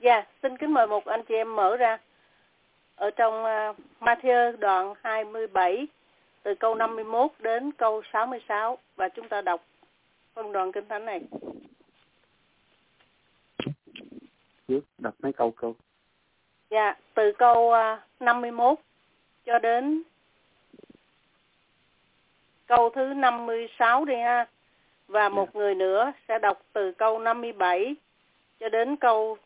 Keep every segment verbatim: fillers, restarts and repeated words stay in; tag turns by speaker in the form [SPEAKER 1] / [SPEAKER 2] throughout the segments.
[SPEAKER 1] Dạ, xin kính mời một anh chị em mở ra ở trong uh, Ma-thi-ơ đoạn hai mươi bảy từ câu năm mươi mốt đến câu sáu mươi sáu và chúng ta đọc phân đoạn kinh thánh này.
[SPEAKER 2] Trước đọc mấy câu câu.
[SPEAKER 1] Dạ, từ câu uh, năm mươi mốt cho đến câu thứ năm mươi sáu đi ha. Và một yeah. người nữa sẽ đọc từ câu năm mươi bảy cho đến câu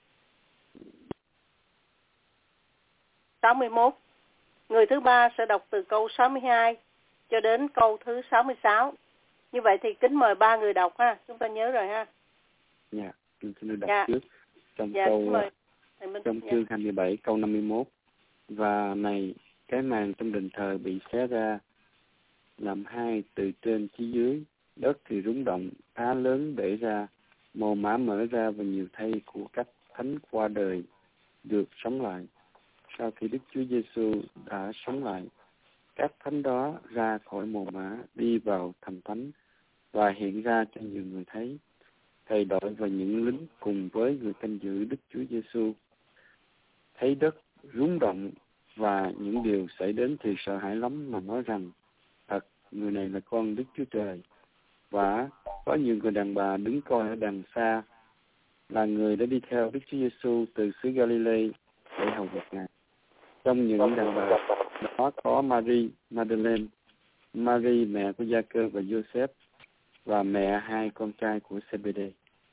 [SPEAKER 1] sáu mươi mốt. Người thứ ba sẽ đọc từ câu sáu mươi hai cho đến câu thứ sáu mươi sáu. Như vậy thì kính mời ba người đọc ha. Chúng ta nhớ rồi ha.
[SPEAKER 2] Dạ, yeah. Xin được đọc
[SPEAKER 1] yeah.
[SPEAKER 2] trước. Trong
[SPEAKER 1] yeah,
[SPEAKER 2] câu
[SPEAKER 1] mời.
[SPEAKER 2] trong chương yeah. hai mươi bảy câu năm mươi mốt. Và này, cái màn trong đền thờ bị xé ra làm hai từ trên chí dưới, đất thì rung động, phá lớn bể ra, mồ mả mở ra và nhiều thây của các thánh qua đời được sống lại. Sau khi Đức Chúa Giêsu đã sống lại, các thánh đó ra khỏi mồ mả đi vào thành thánh và hiện ra cho nhiều người thấy. Thầy đội và những lính cùng với người canh giữ Đức Chúa Giêsu thấy đất rung động và những điều xảy đến thì sợ hãi lắm mà nói rằng thật người này là con Đức Chúa Trời. Và có nhiều người đàn bà đứng coi ở đằng xa là người đã đi theo Đức Chúa Giêsu từ xứ Galilee để hầu việc Ngài. Trong những đàn bà đó có Mary Magdalene, Mary mẹ của Gia-cơ và Joseph và mẹ hai con trai của Zebede.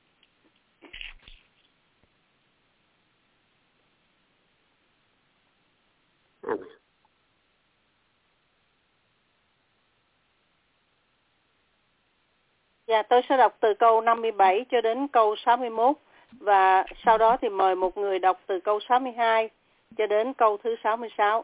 [SPEAKER 1] Dạ, tôi sẽ đọc từ câu năm mươi bảy cho đến câu sáu mươi mốt và sau đó thì mời một người đọc từ câu sáu mươi hai cho đến câu thứ sáu mươi sáu.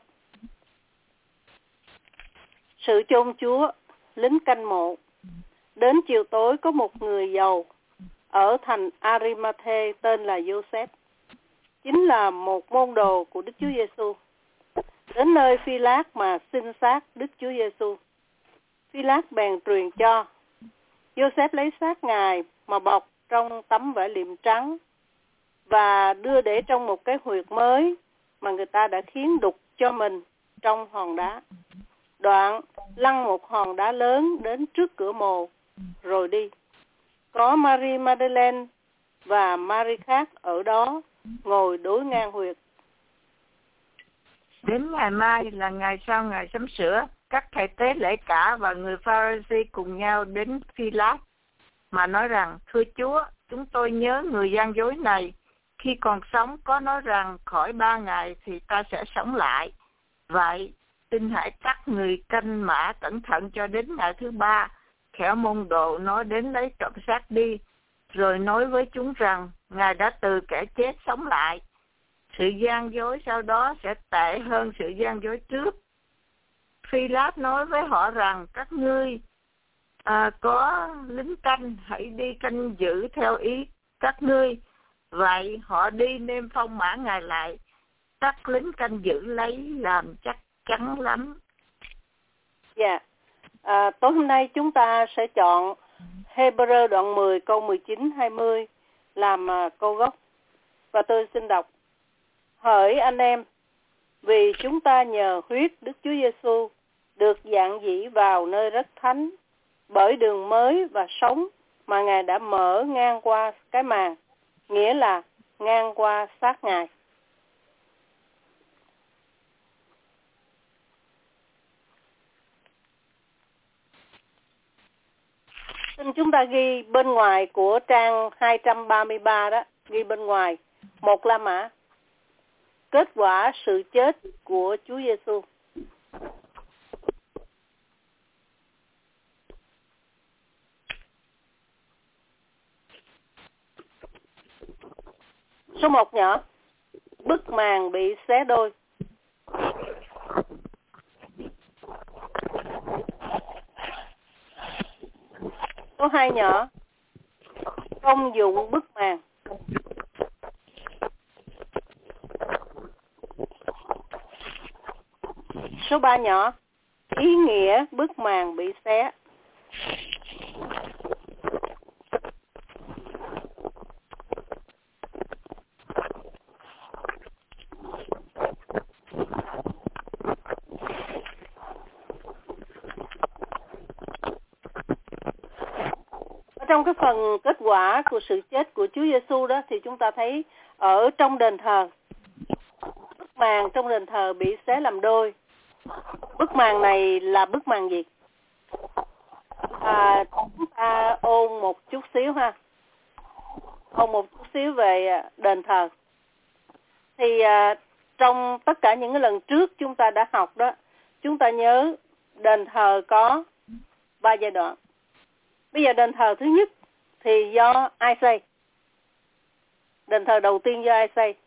[SPEAKER 1] Sự chôn Chúa, lính canh mộ. Đến chiều tối có một người giàu ở thành Arimathe tên là Joseph, chính là một môn đồ của Đức Chúa Giêsu. Đến nơi Phi-lát mà xin xác Đức Chúa Giêsu. Phi-lát bèn truyền cho. Joseph lấy xác Ngài mà bọc trong tấm vải liệm trắng và đưa để trong một cái huyệt mới mà người ta đã khiến đục cho mình trong hòn đá. Đoạn lăn một hòn đá lớn đến trước cửa mồ rồi đi. Có Mary Magdalene và Mary khác ở đó ngồi đối ngang huyệt.
[SPEAKER 3] Đến ngày mai là ngày sau ngày sắm sửa, các thầy tế lễ cả và người Pha-ri-si cùng nhau đến Phi-lát mà nói rằng: Thưa Chúa, chúng tôi nhớ người gian dối này, khi còn sống có nói rằng khỏi ba ngày thì ta sẽ sống lại. Vậy, xin hãy cắt người canh mã cẩn thận cho đến ngày thứ ba, kẻo môn đồ nói đến lấy trộm xác đi, rồi nói với chúng rằng Ngài đã từ kẻ chết sống lại. Sự gian dối sau đó sẽ tệ hơn sự gian dối trước. Phi-lát nói với họ rằng: các ngươi à, có lính canh, hãy đi canh giữ theo ý các ngươi. Vậy họ đi nêm phong mã Ngài lại. Các lính canh giữ lấy làm chắc chắn lắm.
[SPEAKER 1] Dạ, yeah. à, tối hôm nay chúng ta sẽ chọn Hebrew đoạn mười câu mười chín hai mươi làm uh, câu gốc. Và tôi xin đọc. Hỡi anh em, vì chúng ta nhờ huyết Đức Chúa Giêsu được dạng dĩ vào nơi rất thánh bởi đường mới và sống mà Ngài đã mở ngang qua cái màn, nghĩa là ngang qua xác Ngài. Xin chúng ta ghi bên ngoài của trang hai trăm ba mươi ba đó, ghi bên ngoài một La Mã. Kết quả sự chết của Chúa Giêsu. Số một nhỏ. Bức màn bị xé đôi. Số hai nhỏ. Công dụng bức màn. Số ba nhỏ. Ý nghĩa bức màn bị xé. trong cái phần kết quả của sự chết của Chúa Giêsu đó thì chúng ta thấy ở trong đền thờ, bức màn trong đền thờ bị xé làm đôi. Bức màn này là bức màn gì? À, chúng ta ôn một chút xíu ha. Ôn một chút xíu về đền thờ. Thì à, trong tất cả những cái lần trước chúng ta đã học đó, chúng ta nhớ đền thờ có ba giai đoạn. Bây giờ đền thờ thứ nhất thì do ai xây? Đền thờ đầu tiên do ai xây?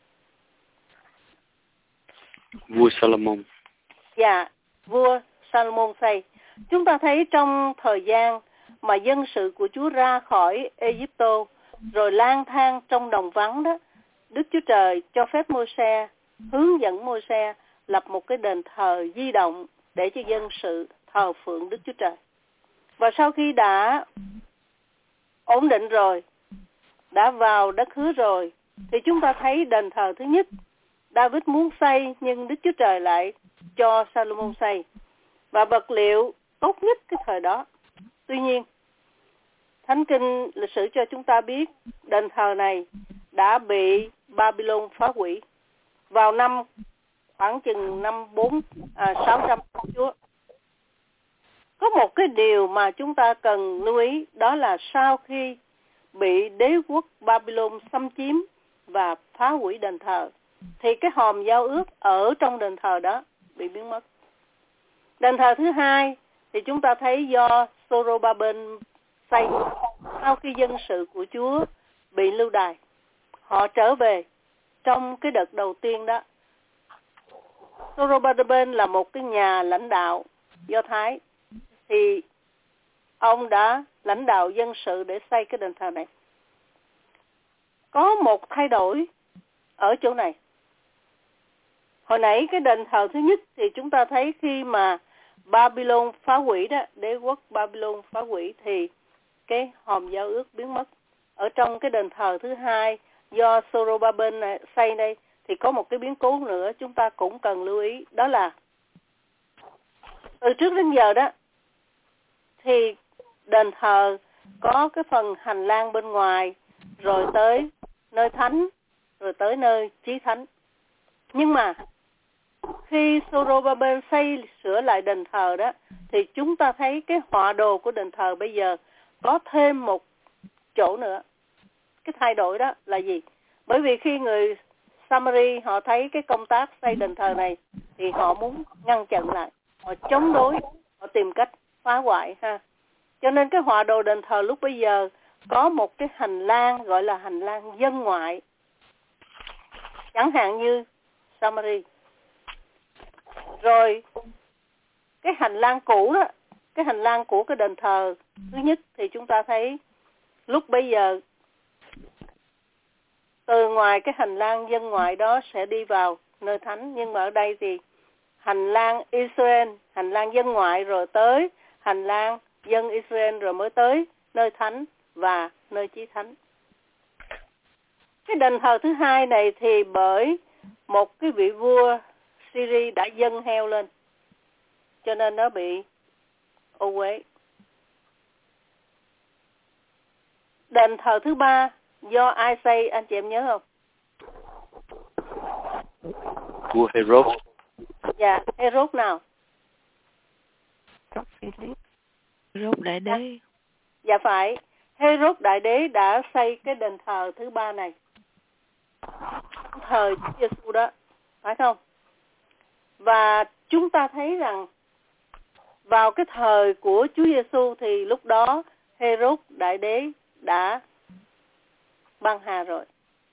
[SPEAKER 2] Vua Salomon.
[SPEAKER 1] Dạ, vua Salomon xây. Chúng ta thấy trong thời gian mà dân sự của Chúa ra khỏi Egypto rồi lang thang trong đồng vắng đó, Đức Chúa Trời cho phép Môi-se, hướng dẫn Môi-se lập một cái đền thờ di động để cho dân sự thờ phượng Đức Chúa Trời. Và sau khi đã ổn định rồi, đã vào đất hứa rồi, thì chúng ta thấy đền thờ thứ nhất, David muốn xây nhưng Đức Chúa Trời lại cho Salomon xây. Và vật liệu tốt nhất cái thời đó. Tuy nhiên, Thánh Kinh lịch sử cho chúng ta biết đền thờ này đã bị Babylon phá hủy vào năm khoảng chừng năm bốn à, sáu trăm Chúa. Có một cái điều mà chúng ta cần lưu ý, đó là sau khi bị đế quốc Babylon xâm chiếm và phá hủy đền thờ, thì cái hòm giao ước ở trong đền thờ đó bị biến mất. Đền thờ thứ hai thì chúng ta thấy do Zorobabel xây sau khi dân sự của Chúa bị lưu đày. Họ trở về trong cái đợt đầu tiên đó. Zorobabel là một cái nhà lãnh đạo Do Thái. Thì ông đã lãnh đạo dân sự để xây cái đền thờ này. Có một thay đổi ở chỗ này. Hồi nãy cái đền thờ thứ nhất thì chúng ta thấy khi mà Babylon phá hủy đó, đế quốc Babylon phá hủy thì cái hòm giao ước biến mất. Ở trong cái đền thờ thứ hai do Zorobabel xây đây thì có một cái biến cố nữa chúng ta cũng cần lưu ý, đó là từ trước đến giờ đó thì đền thờ có cái phần hành lang bên ngoài, rồi tới nơi thánh, rồi tới nơi chí thánh. Nhưng mà khi Zorobabel xây sửa lại đền thờ đó thì chúng ta thấy cái họa đồ của đền thờ bây giờ có thêm một chỗ nữa. Cái thay đổi đó là gì? Bởi vì khi người Samari họ thấy cái công tác xây đền thờ này thì họ muốn ngăn chặn lại, họ chống đối, họ tìm cách phá hoại ha. Cho nên cái họa đồ đền thờ lúc bây giờ có một cái hành lang gọi là hành lang dân ngoại. Chẳng hạn như Samari. Rồi cái hành lang cũ đó, cái hành lang của cái đền thờ thứ nhất thì chúng ta thấy lúc bây giờ từ ngoài cái hành lang dân ngoại đó sẽ đi vào nơi thánh. Nhưng mà ở đây thì hành lang Israel, hành lang dân ngoại rồi tới hành lang dân Israel rồi mới tới nơi thánh và nơi chí thánh. Cái đền thờ thứ hai này thì bởi một cái vị vua Syria đã dâng heo lên, cho nên nó bị ô uế. Đền thờ thứ ba do ai xây, anh chị em nhớ không?
[SPEAKER 2] Vua Herod.
[SPEAKER 1] Dạ, Herod nào?
[SPEAKER 4] Herod Đại Đế.
[SPEAKER 1] Dạ phải, Herod Đại Đế đã xây cái đền thờ thứ ba này. Thời Chúa Giêsu đó, phải không? Và chúng ta thấy rằng vào cái thời của Chúa Giêsu thì lúc đó Herod Đại Đế đã băng hà rồi.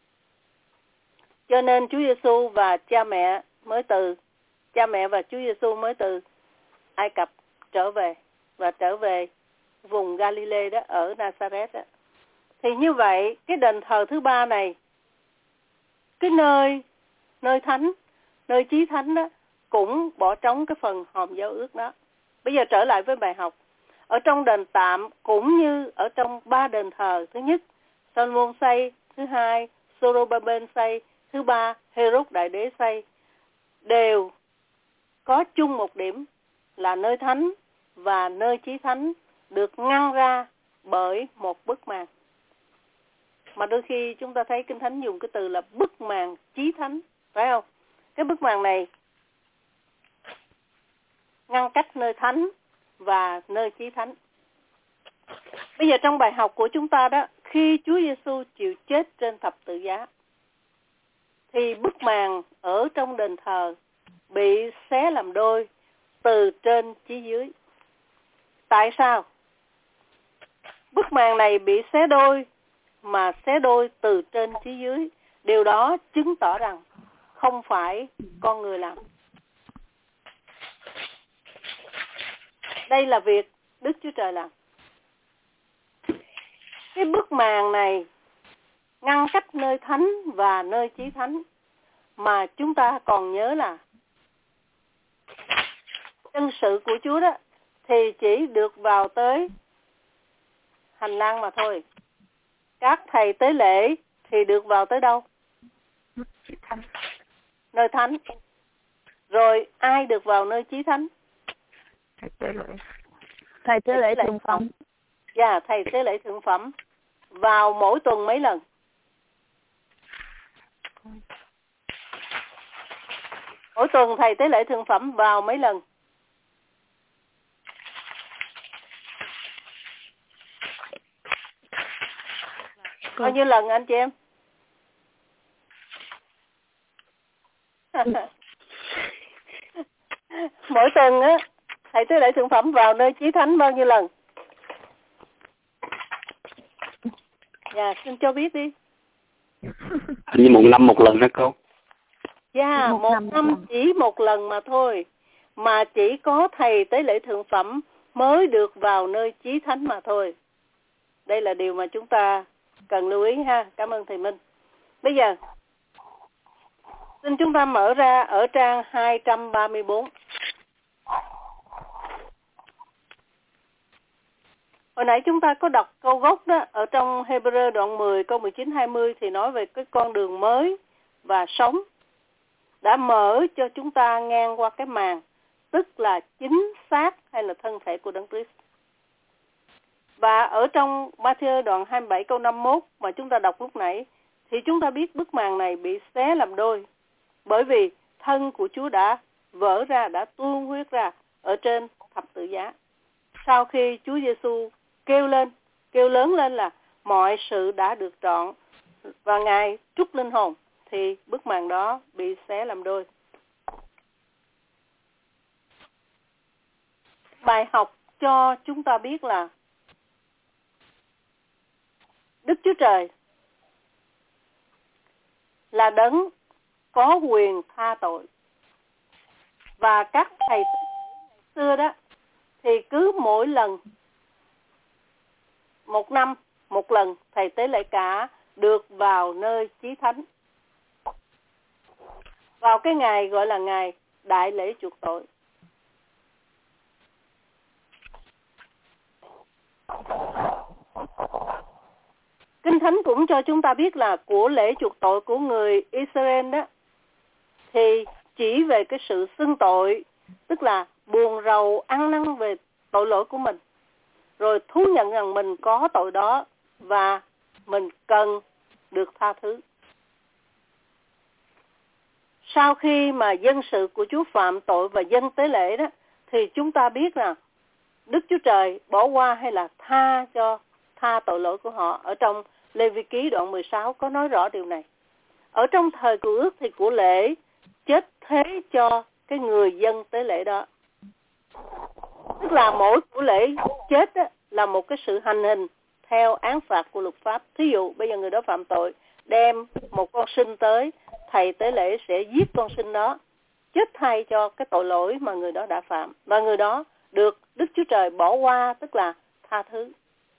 [SPEAKER 1] Cho nên Chúa Giêsu và cha mẹ mới từ cha mẹ và Chúa Giêsu mới từ Ai Cập trở về và trở về vùng Galilee đó, ở Nazareth đó. Thì như vậy cái đền thờ thứ ba này, cái nơi nơi thánh, nơi chí thánh đó cũng bỏ trống cái phần hòm giao ước đó. Bây giờ trở lại với bài học. Ở trong đền tạm cũng như ở trong ba đền thờ, thứ nhất Salomon xây, thứ hai Zorobabel xây, thứ ba Herod Đại Đế xây, đều có chung một điểm là nơi thánh và nơi chí thánh được ngăn ra bởi một bức màn. Mà đôi khi chúng ta thấy Kinh Thánh dùng cái từ là bức màn chí thánh, phải không? Cái bức màn này ngăn cách nơi thánh và nơi chí thánh. Bây giờ trong bài học của chúng ta đó, khi Chúa Giêsu chịu chết trên thập tự giá, thì bức màn ở trong đền thờ bị xé làm đôi từ trên chí dưới. Tại sao? Bức màn này bị xé đôi, mà xé đôi từ trên chí dưới. Điều đó chứng tỏ rằng không phải con người làm. Đây là việc Đức Chúa Trời làm. Cái bức màn này ngăn cách nơi thánh và nơi chí thánh, mà chúng ta còn nhớ là dân sự của Chúa đó thì chỉ được vào tới hành lang mà thôi. Các thầy tế lễ thì được vào tới đâu? Nơi thánh. Rồi ai được vào nơi chí thánh?
[SPEAKER 3] Thầy tế lễ.
[SPEAKER 5] Thầy tế lễ thượng phẩm.
[SPEAKER 1] Dạ, yeah, thầy tế lễ thượng phẩm. Vào mỗi tuần mấy lần? Mỗi tuần thầy tế lễ thượng phẩm vào mấy lần? Bao nhiêu lần anh chị em? Mỗi tuần á, thầy tế lễ thượng phẩm vào nơi chí thánh bao nhiêu lần? Dạ, xin cho biết đi.
[SPEAKER 2] Như một năm một lần đó cô.
[SPEAKER 1] Dạ, một, một năm, năm chỉ một lần mà thôi. Mà chỉ có thầy tế lễ thượng phẩm mới được vào nơi chí thánh mà thôi. Đây là điều mà chúng ta cần lưu ý ha. Cảm ơn thầy Minh. Bây giờ, xin chúng ta mở ra ở trang hai trăm ba mươi bốn. Hồi nãy chúng ta có đọc câu gốc đó, ở trong Hebrew đoạn mười câu mười chín hai mươi thì nói về cái con đường mới và sống đã mở cho chúng ta ngang qua cái màn, tức là chính xác hay là thân thể của Đấng Christ. Và ở trong Ma-thi-ơ đoạn hai mươi bảy câu năm mươi mốt mà chúng ta đọc lúc nãy thì chúng ta biết bức màn này bị xé làm đôi, bởi vì thân của Chúa đã vỡ ra, đã tuôn huyết ra ở trên thập tự giá. Sau khi Chúa Giêsu kêu lên, kêu lớn lên là mọi sự đã được trọn và Ngài trút linh hồn, thì bức màn đó bị xé làm đôi. Bài học cho chúng ta biết là Đức Chúa Trời là đấng có quyền tha tội. Và các thầy ngày xưa đó thì cứ mỗi lần, một năm một lần, thầy tế lễ cả được vào nơi chí thánh vào cái ngày gọi là ngày đại lễ chuộc tội. Kinh Thánh cũng cho chúng ta biết là của lễ chuộc tội của người Israel đó thì chỉ về cái sự xưng tội, tức là buồn rầu ăn năn về tội lỗi của mình, rồi thú nhận rằng mình có tội đó và mình cần được tha thứ. Sau khi mà dân sự của Chúa phạm tội và dâng tế lễ đó, thì chúng ta biết là Đức Chúa Trời bỏ qua hay là tha cho tha tội lỗi của họ. Ở trong Lê Vi Ký đoạn mười sáu có nói rõ điều này. Ở trong thời Cựu Ước thì của lễ chết thế cho cái người dân tế lễ đó. Tức là mỗi của lễ chết đó là một cái sự hành hình theo án phạt của luật pháp. Thí dụ bây giờ người đó phạm tội, đem một con sinh tới, thầy tế lễ sẽ giết con sinh đó, chết thay cho cái tội lỗi mà người đó đã phạm. Và người đó được Đức Chúa Trời bỏ qua, tức là tha thứ.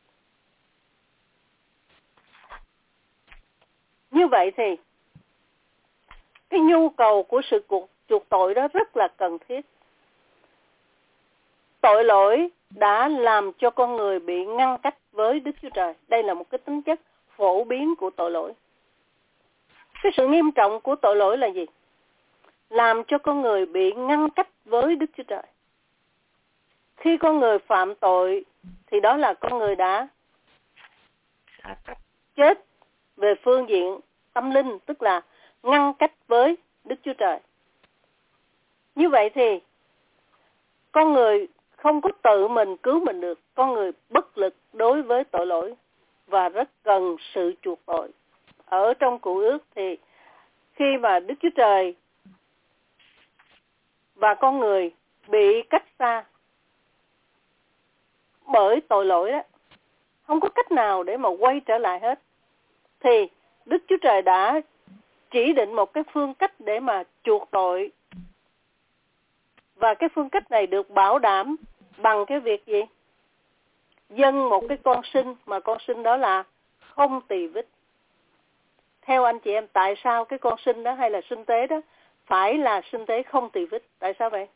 [SPEAKER 1] Như vậy thì cái nhu cầu của sự cuộc chuộc tội đó rất là cần thiết. Tội lỗi đã làm cho con người bị ngăn cách với Đức Chúa Trời. Đây là một cái tính chất phổ biến của tội lỗi. Cái sự nghiêm trọng của tội lỗi là gì? Làm cho con người bị ngăn cách với Đức Chúa Trời. Khi con người phạm tội thì đó là con người đã chết về phương diện tâm linh, tức là ngăn cách với Đức Chúa Trời. Như vậy thì con người không có tự mình cứu mình được, con người bất lực đối với tội lỗi và rất cần sự chuộc tội. Ở trong Cựu Ước thì khi mà Đức Chúa Trời và con người bị cách xa bởi tội lỗi đó, không có cách nào để mà quay trở lại hết, thì Đức Chúa Trời đã chỉ định một cái phương cách để mà chuộc tội. Và cái phương cách này được bảo đảm bằng cái việc gì? Dâng một cái con sinh, mà con sinh đó là không tỳ vết. Theo anh chị em, tại sao cái con sinh đó hay là sinh tế đó phải là sinh tế không tỳ vết? Tại sao vậy?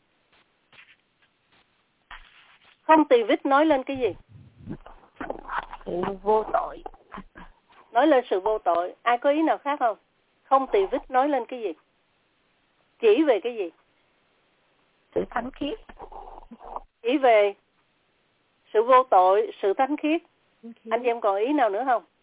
[SPEAKER 1] Không tỳ vết nói lên cái gì?
[SPEAKER 3] Sự vô tội.
[SPEAKER 1] Nói lên sự vô tội. Ai có ý nào khác không? Không tỳ vết nói lên cái gì? Chỉ về cái gì?
[SPEAKER 3] Sự thánh khiết.
[SPEAKER 1] Chỉ về sự vô tội, sự thánh khiết. Anh chị em còn ý nào nữa không?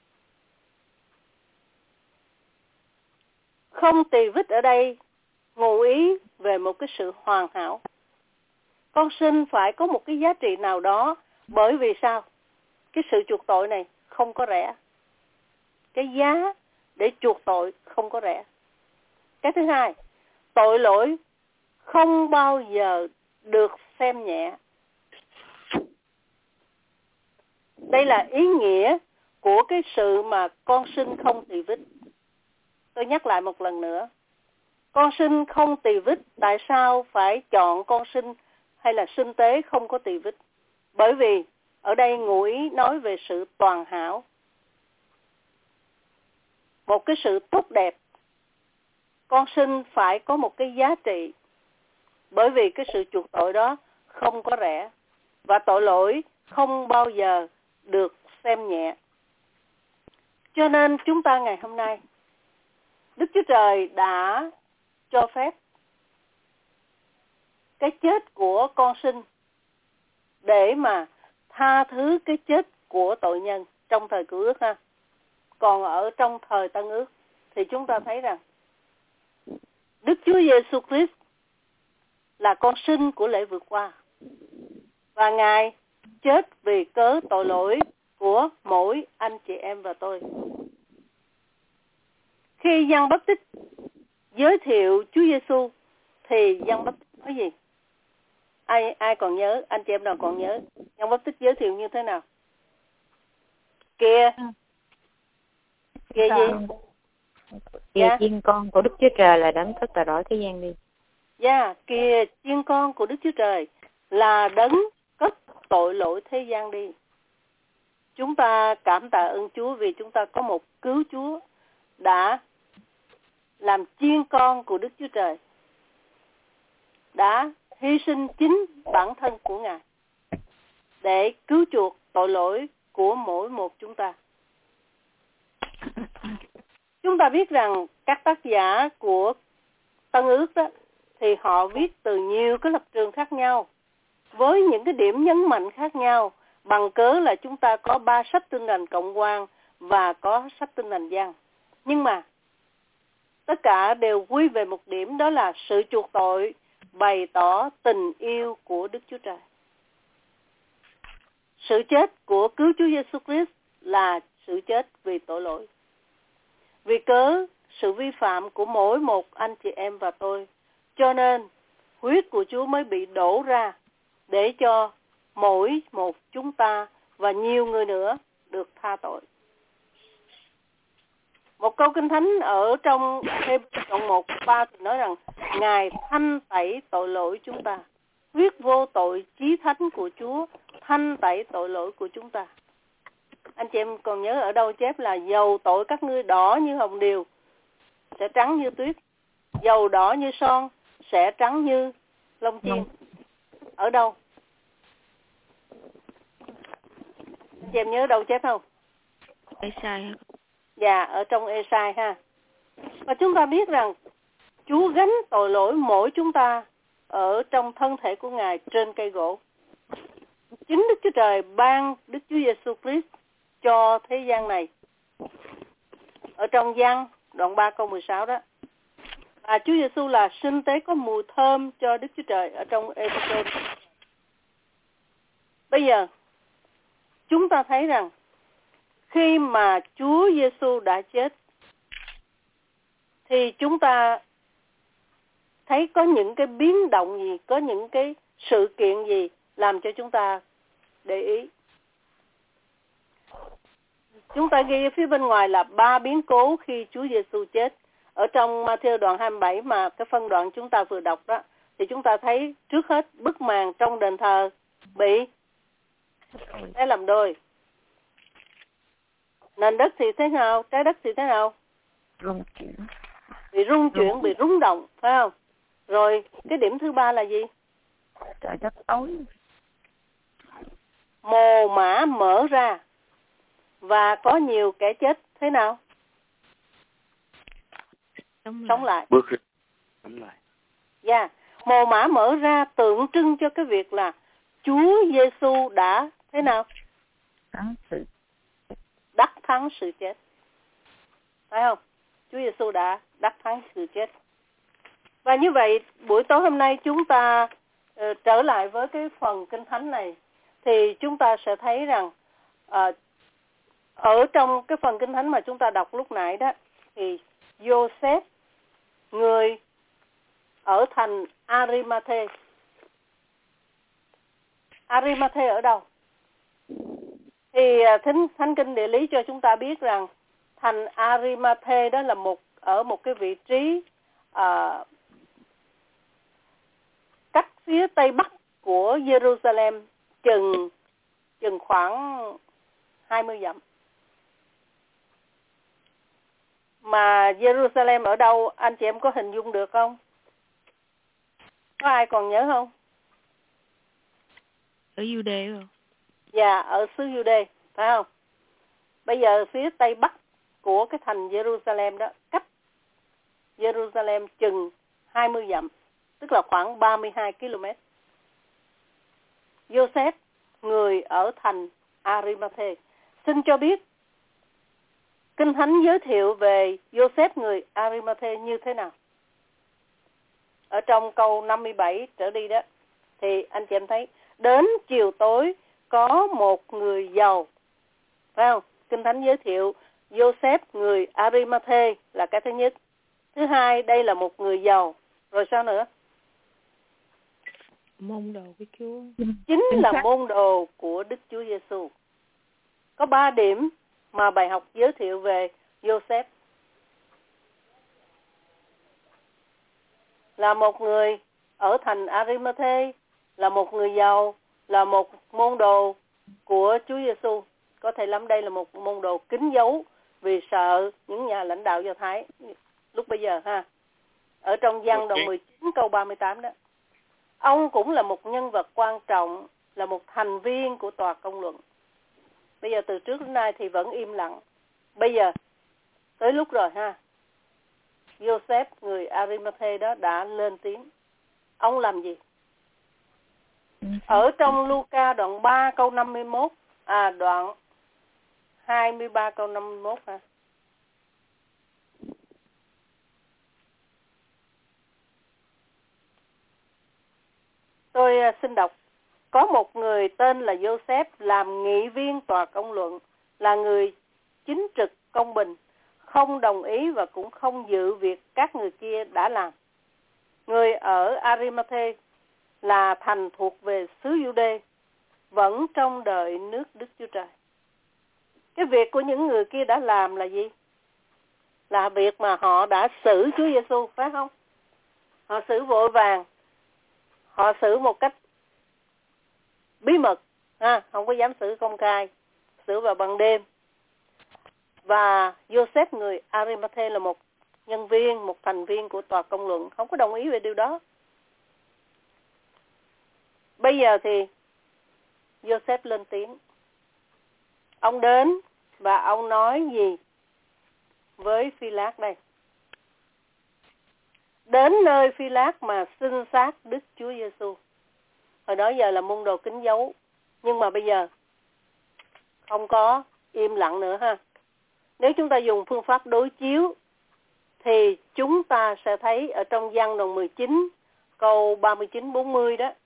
[SPEAKER 1] Không tỳ vết ở đây ngụ ý về một cái sự hoàn hảo. Con sinh phải có một cái giá trị nào đó, bởi vì sao? Cái sự chuộc tội này không có rẻ. Cái giá để chuộc tội không có rẻ. Cái thứ hai, tội lỗi không bao giờ được xem nhẹ. Đây là ý nghĩa của cái sự mà con sinh không tỳ vết. Tôi nhắc lại một lần nữa. Con sinh không tỳ vết, tại sao phải chọn con sinh hay là sinh tế không có tỳ vết? Bởi vì ở đây ngụ ý nói về sự toàn hảo. Một cái sự tốt đẹp. Con sinh phải có một cái giá trị. Bởi vì cái sự chuộc tội đó không có rẻ. Và tội lỗi không bao giờ được xem nhẹ. Cho nên chúng ta ngày hôm nay, Đức Chúa Trời đã cho phép cái chết của con sinh để mà tha thứ cái chết của tội nhân trong thời Cựu Ước ha. Còn ở trong thời Tân Ước thì chúng ta thấy rằng Đức Chúa Giêsu Christ là con sinh của lễ vượt qua. Và Ngài chết vì cớ tội lỗi của mỗi anh chị em và tôi. Khi Giăng Báp-tít giới thiệu Chúa Giêsu thì Giăng Báp-tít nói gì? Ai ai còn nhớ? Anh chị em nào còn nhớ? Giăng Báp-tít giới thiệu như thế nào? Kìa. Kìa gì?
[SPEAKER 4] Kìa dạ. Chiên con của Đức Chúa Trời là đấng cất tội lỗi thế gian đi.
[SPEAKER 1] Dạ, yeah, kìa chiên con của Đức Chúa Trời là đấng cất tội lỗi thế gian đi. Chúng ta cảm tạ ơn Chúa vì chúng ta có một cứu Chúa đã làm chiên con của Đức Chúa Trời, đã hy sinh chính bản thân của Ngài để cứu chuộc tội lỗi của mỗi một chúng ta. Chúng ta biết rằng các tác giả của Tân Ước đó, thì họ viết từ nhiều cái lập trường khác nhau, với những cái điểm nhấn mạnh khác nhau, bằng cớ là chúng ta có ba sách Tin Lành Cộng quan và có sách Tin Lành Giăng. Nhưng mà tất cả đều quy về một điểm, đó là sự chuộc tội bày tỏ tình yêu của Đức Chúa Trời. Sự chết của cứu Chúa Giêsu Christ là sự chết vì tội lỗi. Vì cớ sự vi phạm của mỗi một anh chị em và tôi, cho nên huyết của Chúa mới bị đổ ra để cho mỗi một chúng ta và nhiều người nữa được tha tội. Một câu Kinh Thánh ở trong Hê-bơ-rơ một ba thì nói rằng Ngài thanh tẩy tội lỗi chúng ta. Huyết vô tội chí thánh của Chúa thanh tẩy tội lỗi của chúng ta. Anh chị em còn nhớ ở đâu chép là dầu tội các ngươi đỏ như hồng điều sẽ trắng như tuyết, dầu đỏ như son sẽ trắng như lông chiên. Ở đâu? Anh chị em nhớ đâu chép không?
[SPEAKER 4] Ê-sai.
[SPEAKER 1] Dạ, ở trong Ê-sai ha. Và chúng ta biết rằng Chúa gánh tội lỗi mỗi chúng ta ở trong thân thể của Ngài trên cây gỗ. Chính Đức Chúa Trời ban Đức Chúa Giêsu Christ cho thế gian này. Ở trong Giăng đoạn ba câu mười sáu đó. Và Chúa Giêsu là sinh tế có mùi thơm cho Đức Chúa Trời ở trong Ê-phê-sô. Bây giờ chúng ta thấy rằng khi mà Chúa Giêsu đã chết thì chúng ta thấy có những cái biến động gì, có những cái sự kiện gì làm cho chúng ta để ý. Chúng ta ghi phía bên ngoài là ba biến cố khi Chúa Giêsu chết. Ở trong Ma-thi-ơ đoạn hai mươi bảy mà cái phân đoạn chúng ta vừa đọc đó, thì chúng ta thấy trước hết bức màn trong đền thờ bị xé làm đôi. Nền đất thì thế nào? Trái đất thì thế nào?
[SPEAKER 3] Rung chuyển.
[SPEAKER 1] Bị rung chuyển, bị rung động, phải không? Rồi cái điểm thứ ba là gì?
[SPEAKER 3] Trời đất tối.
[SPEAKER 1] Mồ mả mở ra và có nhiều kẻ chết thế nào?
[SPEAKER 5] Sống
[SPEAKER 1] Sống lại.
[SPEAKER 2] Bước sống lại.
[SPEAKER 1] Dạ, yeah. Mồ mả mở ra tượng trưng cho cái việc là Chúa Giêsu đã thế nào?
[SPEAKER 3] Thắng sự.
[SPEAKER 1] Đắc thắng sự chết. Phải không? Chúa Giêsu đã đắc thắng sự chết. Và như vậy, buổi tối hôm nay chúng ta uh, trở lại với cái phần Kinh Thánh này, thì chúng ta sẽ thấy rằng uh, ở trong cái phần Kinh Thánh mà chúng ta đọc lúc nãy đó, thì Joseph, người ở thành Arimathe. Arimathe ở đâu? Thì thánh, thánh kinh địa lý cho chúng ta biết rằng thành Arimathe đó là một ở một cái vị trí uh, cách phía tây bắc của Jerusalem chừng chừng khoảng hai mươi dặm. Mà Jerusalem ở đâu, anh chị em có hình dung được không? Có ai còn nhớ không?
[SPEAKER 5] ở Jude rồi.
[SPEAKER 1] Dạ, ở xứ Jude, phải không? Bây giờ phía tây bắc của cái thành Jerusalem đó, cách Jerusalem chừng hai mươi dặm, tức là khoảng ba mươi hai ki lô mét. Joseph, người ở thành Arimathe. Xin cho biết Kinh Thánh giới thiệu về Joseph người Arimathe như thế nào? Ở trong câu năm mươi bảy trở đi đó, thì anh chị em thấy, đến chiều tối có một người giàu. Phải không? Kinh Thánh giới thiệu Joseph người Arimathe là cái thứ nhất. Thứ hai, đây là một người giàu. Rồi sao nữa?
[SPEAKER 5] Môn đồ của Chúa.
[SPEAKER 1] Chính là môn đồ của Đức Chúa Giêsu. Có ba điểm mà bài học giới thiệu về Joseph. Là một người ở thành Arimathe, là một người giàu, là một môn đồ của Chúa Giêsu. Có thể lắm đây là một môn đồ kín dấu vì sợ những nhà lãnh đạo Do Thái lúc bây giờ ha. Ở trong Giăng đoạn mười chín câu ba mươi tám đó. Ông cũng là một nhân vật quan trọng, là một thành viên của tòa công luận. Bây giờ từ trước đến nay thì vẫn im lặng. Bây giờ tới lúc rồi ha. Joseph người Arimathe đó đã lên tiếng. Ông làm gì? Ở trong Luca đoạn ba câu năm mươi mốt, à đoạn hai mươi ba câu năm mươi mốt ha. Tôi xin đọc. Có một người tên là Joseph làm nghị viên tòa công luận, là người chính trực công bình, không đồng ý và cũng không dự việc các người kia đã làm. Người ở Arimathe là thành thuộc về xứ Jude, vẫn trông đợi nước Đức Chúa Trời. Cái việc của những người kia đã làm là gì? Là việc mà họ đã xử Chúa Giêsu, phải không? Họ xử vội vàng, họ xử một cách bí mật, ha, không có dám xử công khai, xử vào ban đêm. Và Joseph người Arimathe là một nhân viên, một thành viên của tòa công luận, không có đồng ý về điều đó. Bây giờ thì Joseph lên tiếng. Ông đến và ông nói gì với Phi-lát đây? Đến nơi Phi-lát mà xin xác Đức Chúa Giêsu. Hồi đó giờ là môn đồ kín dấu, nhưng mà bây giờ không có im lặng nữa ha. Nếu chúng ta dùng phương pháp đối chiếu thì chúng ta sẽ thấy ở trong Giăng đoạn mười chín câu ba mươi chín bốn mươi đó.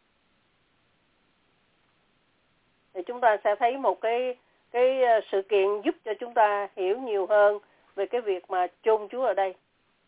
[SPEAKER 1] Thì chúng ta sẽ thấy một cái cái sự kiện giúp cho chúng ta hiểu nhiều hơn về cái việc mà chôn Chúa ở đây.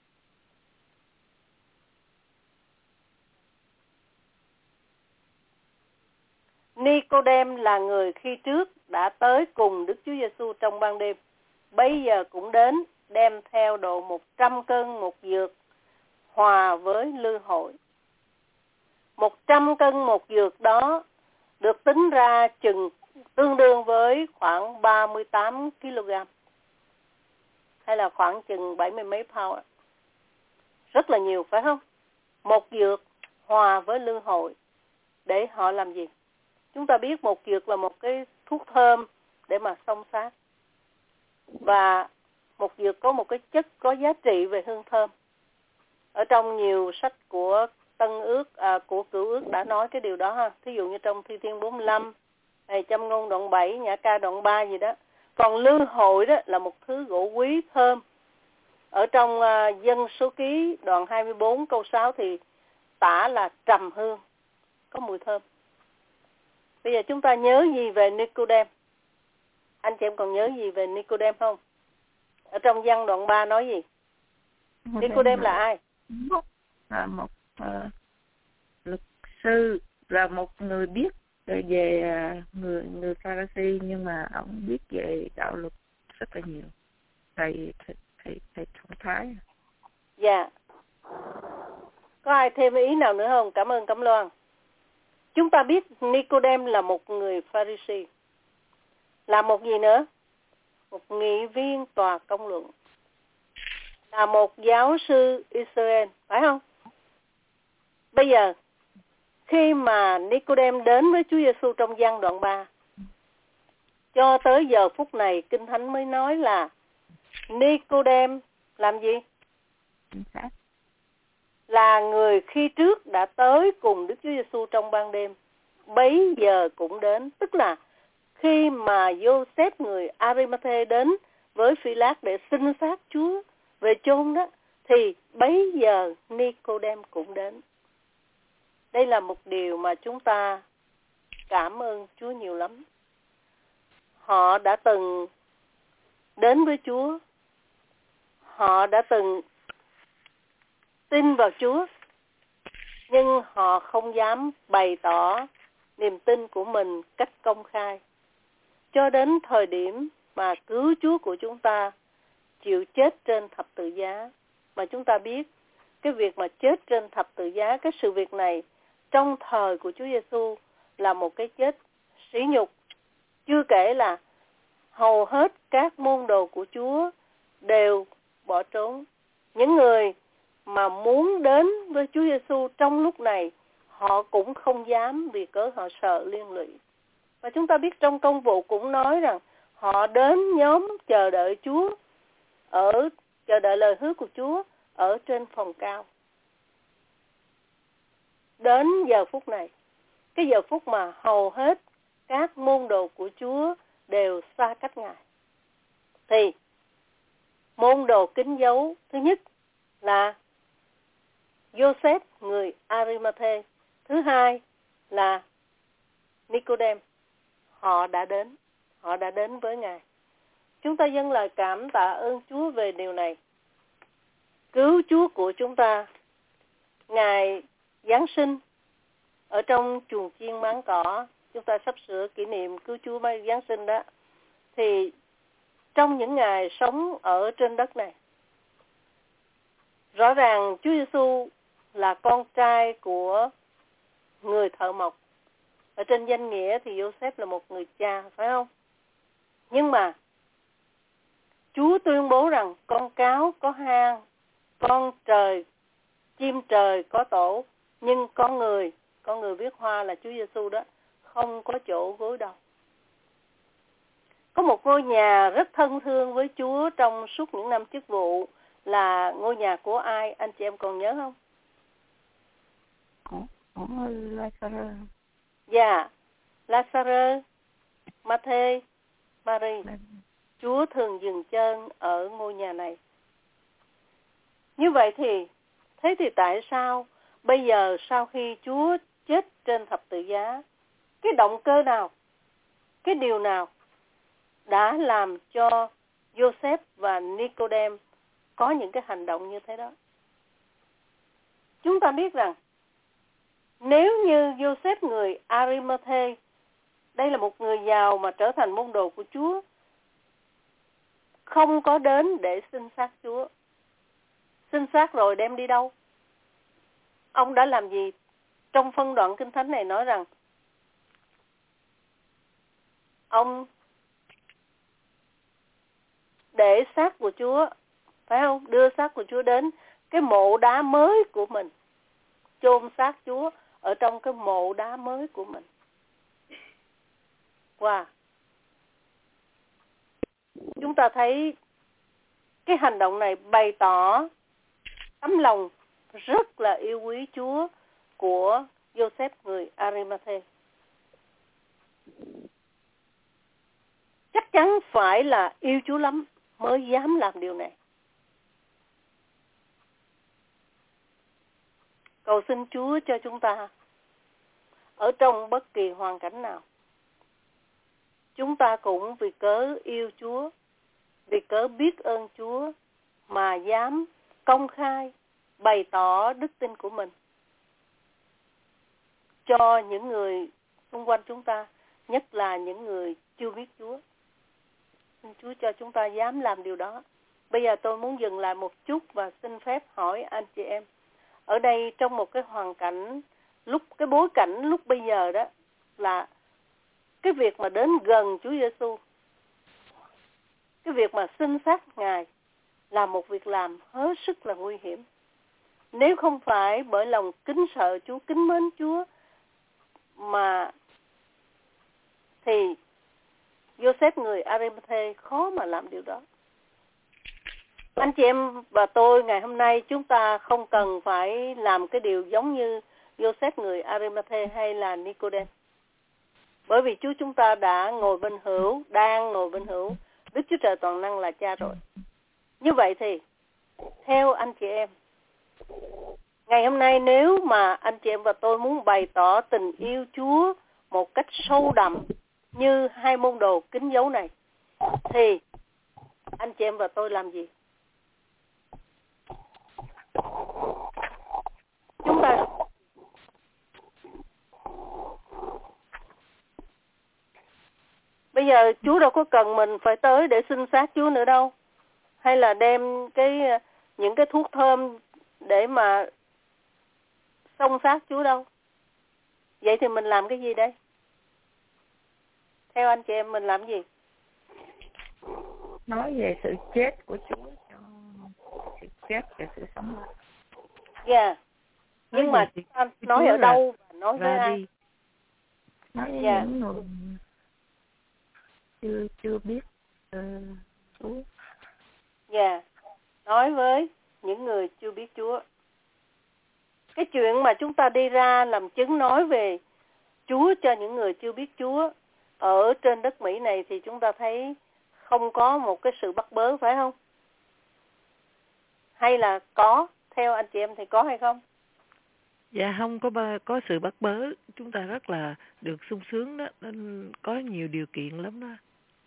[SPEAKER 1] Nicodem là người khi trước đã tới cùng Đức Chúa Giêsu trong ban đêm. Bây giờ cũng đến đem theo độ một trăm cân một dược hòa với lư hội. một trăm cân một dược đó được tính ra chừng tương đương với khoảng ba mươi tám ki lô gam. Hay là khoảng chừng bảy mươi mấy pound. Rất là nhiều phải không? Một dược hòa với lư hội. Để họ làm gì? Chúng ta biết một dược là một cái thuốc thơm để mà xông xát. Và một dược có một cái chất có giá trị về hương thơm. Ở trong nhiều sách của Tân ước, à, của Cựu ước đã nói cái điều đó ha. Thí dụ như trong Thi Thiên bốn mươi lăm, hay Châm ngôn đoạn bảy, Nhã ca đoạn ba gì đó. Còn lư hội đó là một thứ gỗ quý thơm. Ở trong uh, Dân số ký đoạn hai mươi bốn câu sáu thì tả là trầm hương, có mùi thơm. Bây giờ chúng ta nhớ gì về Nicodem? Anh chị em còn nhớ gì về Nicodem không? Ở trong Giăng đoạn ba nói gì? Nicodem là ai?
[SPEAKER 3] Là một uh, luật sư, là một người biết về uh, người người Pharisee, nhưng mà ông biết về đạo luật rất là nhiều. Thầy thầy thầy, thầy thông thái.
[SPEAKER 1] Dạ. Có ai thêm ý nào nữa không? Cảm ơn Cẩm Loan. Chúng ta biết Nicodem là một người Pharisee. Là một gì nữa? Một nghị viên tòa công luận. Là một giáo sư Israel, phải không? Bây giờ, khi mà Nicodem đến với Chúa Giêsu trong Giăng đoạn ba, cho tới giờ phút này, Kinh Thánh mới nói là Nicodem làm gì? Là người khi trước đã tới cùng Đức Chúa Giêsu trong ban đêm, bấy giờ cũng đến. Tức là khi mà Joseph người Arimathae đến với Phi-lát để xin xác Chúa về chôn đó, thì bấy giờ Nicodem cũng đến. Đây là một điều mà chúng ta cảm ơn Chúa nhiều lắm. Họ đã từng đến với Chúa. Họ đã từng tin vào Chúa. Nhưng họ không dám bày tỏ niềm tin của mình cách công khai. Cho đến thời điểm mà cứu Chúa của chúng ta chịu chết trên thập tự giá. Mà chúng ta biết cái việc mà chết trên thập tự giá, cái sự việc này trong thời của Chúa Giêsu là một cái chết sỉ nhục. Chưa kể là hầu hết các môn đồ của Chúa đều bỏ trốn. Những người mà muốn đến với Chúa Giêsu trong lúc này, họ cũng không dám vì cớ họ sợ liên lụy. Và chúng ta biết trong công vụ cũng nói rằng họ đến nhóm chờ đợi Chúa, ở chờ đợi lời hứa của Chúa ở trên phòng cao. Đến giờ phút này, cái giờ phút mà hầu hết các môn đồ của Chúa đều xa cách Ngài, thì môn đồ kín dấu thứ nhất là Joseph người Arimathae, thứ hai là Nicodem. Họ đã đến, họ đã đến với Ngài. Chúng ta dâng lời cảm tạ ơn Chúa về điều này. Cứu Chúa của chúng ta, Ngài Giáng sinh ở trong chuồng chiên máng cỏ, chúng ta sắp sửa kỷ niệm cứu Chúa Giáng sinh đó. Thì trong những ngày sống ở trên đất này, rõ ràng Chúa Giêsu là con trai của người thợ mộc. Ở trên danh nghĩa thì Joseph là một người cha, phải không? Nhưng mà Chúa tuyên bố rằng con cáo có hang, con trời, chim trời có tổ, nhưng con người, con người viết hoa là Chúa Giêsu đó, không có chỗ gối đầu. Có một ngôi nhà rất thân thương với Chúa trong suốt những năm chức vụ, là ngôi nhà của ai? Anh chị em còn nhớ không?
[SPEAKER 3] Của Lazarus.
[SPEAKER 1] Dạ, Lazarus, Matthê, Mary, Chúa thường dừng chân ở ngôi nhà này. Như vậy thì, thế thì tại sao bây giờ sau khi Chúa chết trên thập tự giá, cái động cơ nào, cái điều nào đã làm cho Joseph và Nicodem có những cái hành động như thế đó? Chúng ta biết rằng nếu như Joseph người Arimathea, đây là một người giàu mà trở thành môn đồ của Chúa, không có đến để xin xác Chúa, xin xác rồi đem đi đâu? Ông đã làm gì? Trong phân đoạn Kinh Thánh này nói rằng ông để xác của Chúa, phải không? Đưa xác của Chúa đến cái mộ đá mới của mình, chôn xác Chúa ở trong cái mộ đá mới của mình. Wow! Chúng ta thấy cái hành động này bày tỏ tấm lòng rất là yêu quý Chúa của Joseph người Arimathea. Chắc chắn phải là yêu Chúa lắm mới dám làm điều này. Cầu xin Chúa cho chúng ta ở trong bất kỳ hoàn cảnh nào, chúng ta cũng vì cớ yêu Chúa, vì cớ biết ơn Chúa mà dám công khai bày tỏ đức tin của mình cho những người xung quanh chúng ta, nhất là những người chưa biết Chúa. Xin Chúa cho chúng ta dám làm điều đó. Bây giờ tôi muốn dừng lại một chút và xin phép hỏi anh chị em. Ở đây trong một cái hoàn cảnh, lúc cái bối cảnh lúc bây giờ đó là cái việc mà đến gần Chúa Giêsu, cái việc mà xin xác Ngài là một việc làm hết sức là nguy hiểm. Nếu không phải bởi lòng kính sợ Chúa, kính mến Chúa mà thì Joseph người Arimathea khó mà làm điều đó. Anh chị em và tôi ngày hôm nay chúng ta không cần phải làm cái điều giống như Joseph người Arimathea hay là Nicodem. Bởi vì Chúa chúng ta đã ngồi bên hữu, đang ngồi bên hữu Đức Chúa Trời toàn năng là Cha rồi. Như vậy thì theo anh chị em, ngày hôm nay nếu mà anh chị em và tôi muốn bày tỏ tình yêu Chúa một cách sâu đậm như hai môn đồ kính dấu này, thì anh chị em và tôi làm gì? Chúng ta bây giờ Chúa đâu có cần mình phải tới để xin xác Chúa nữa đâu, hay là đem cái những cái thuốc thơm để mà xông xác Chúa đâu. Vậy thì mình làm cái gì đây? Theo anh chị em mình làm gì?
[SPEAKER 3] Nói về sự chết của Chúa, cho sự chết và sự sống lại.
[SPEAKER 1] Dạ. Yeah. Nhưng mà chúng ta nói ở đâu và nói với ai?
[SPEAKER 3] Đi. Nói với
[SPEAKER 1] yeah.
[SPEAKER 3] những người chưa chưa biết uh, Chúa.
[SPEAKER 1] Dạ. Yeah. Nói với những người chưa biết Chúa. Cái chuyện mà chúng ta đi ra làm chứng nói về Chúa cho những người chưa biết Chúa ở trên đất Mỹ này thì chúng ta thấy không có một cái sự bắt bớ, phải không? Hay là có? Theo anh chị em thì có hay không?
[SPEAKER 5] Dạ không có ba, có sự bắt bớ. Chúng ta rất là được sung sướng đó, nên có nhiều điều kiện lắm đó.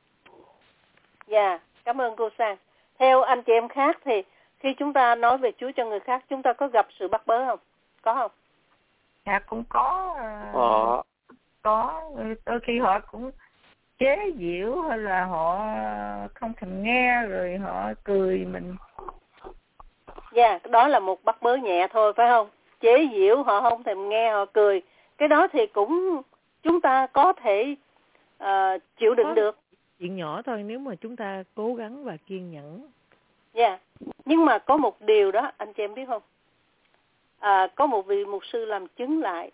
[SPEAKER 1] Dạ, cảm ơn cô Sang. Theo anh chị em khác thì khi chúng ta nói về Chúa cho người khác, chúng ta có gặp sự bắt bớ không? Có không?
[SPEAKER 3] Dạ cũng có.
[SPEAKER 2] Có.
[SPEAKER 3] Có. Đôi khi họ cũng chế giễu hay là họ không thèm nghe rồi họ cười mình.
[SPEAKER 1] Dạ, yeah, đó là một bắt bớ nhẹ thôi, phải không? Chế giễu họ không thèm nghe, họ cười. Cái đó thì cũng chúng ta có thể uh, chịu đựng được.
[SPEAKER 5] Chuyện nhỏ thôi nếu mà chúng ta cố gắng và kiên nhẫn.
[SPEAKER 1] Dạ, yeah. Nhưng mà có một điều đó anh chị em biết không? À, có một vị mục sư làm chứng lại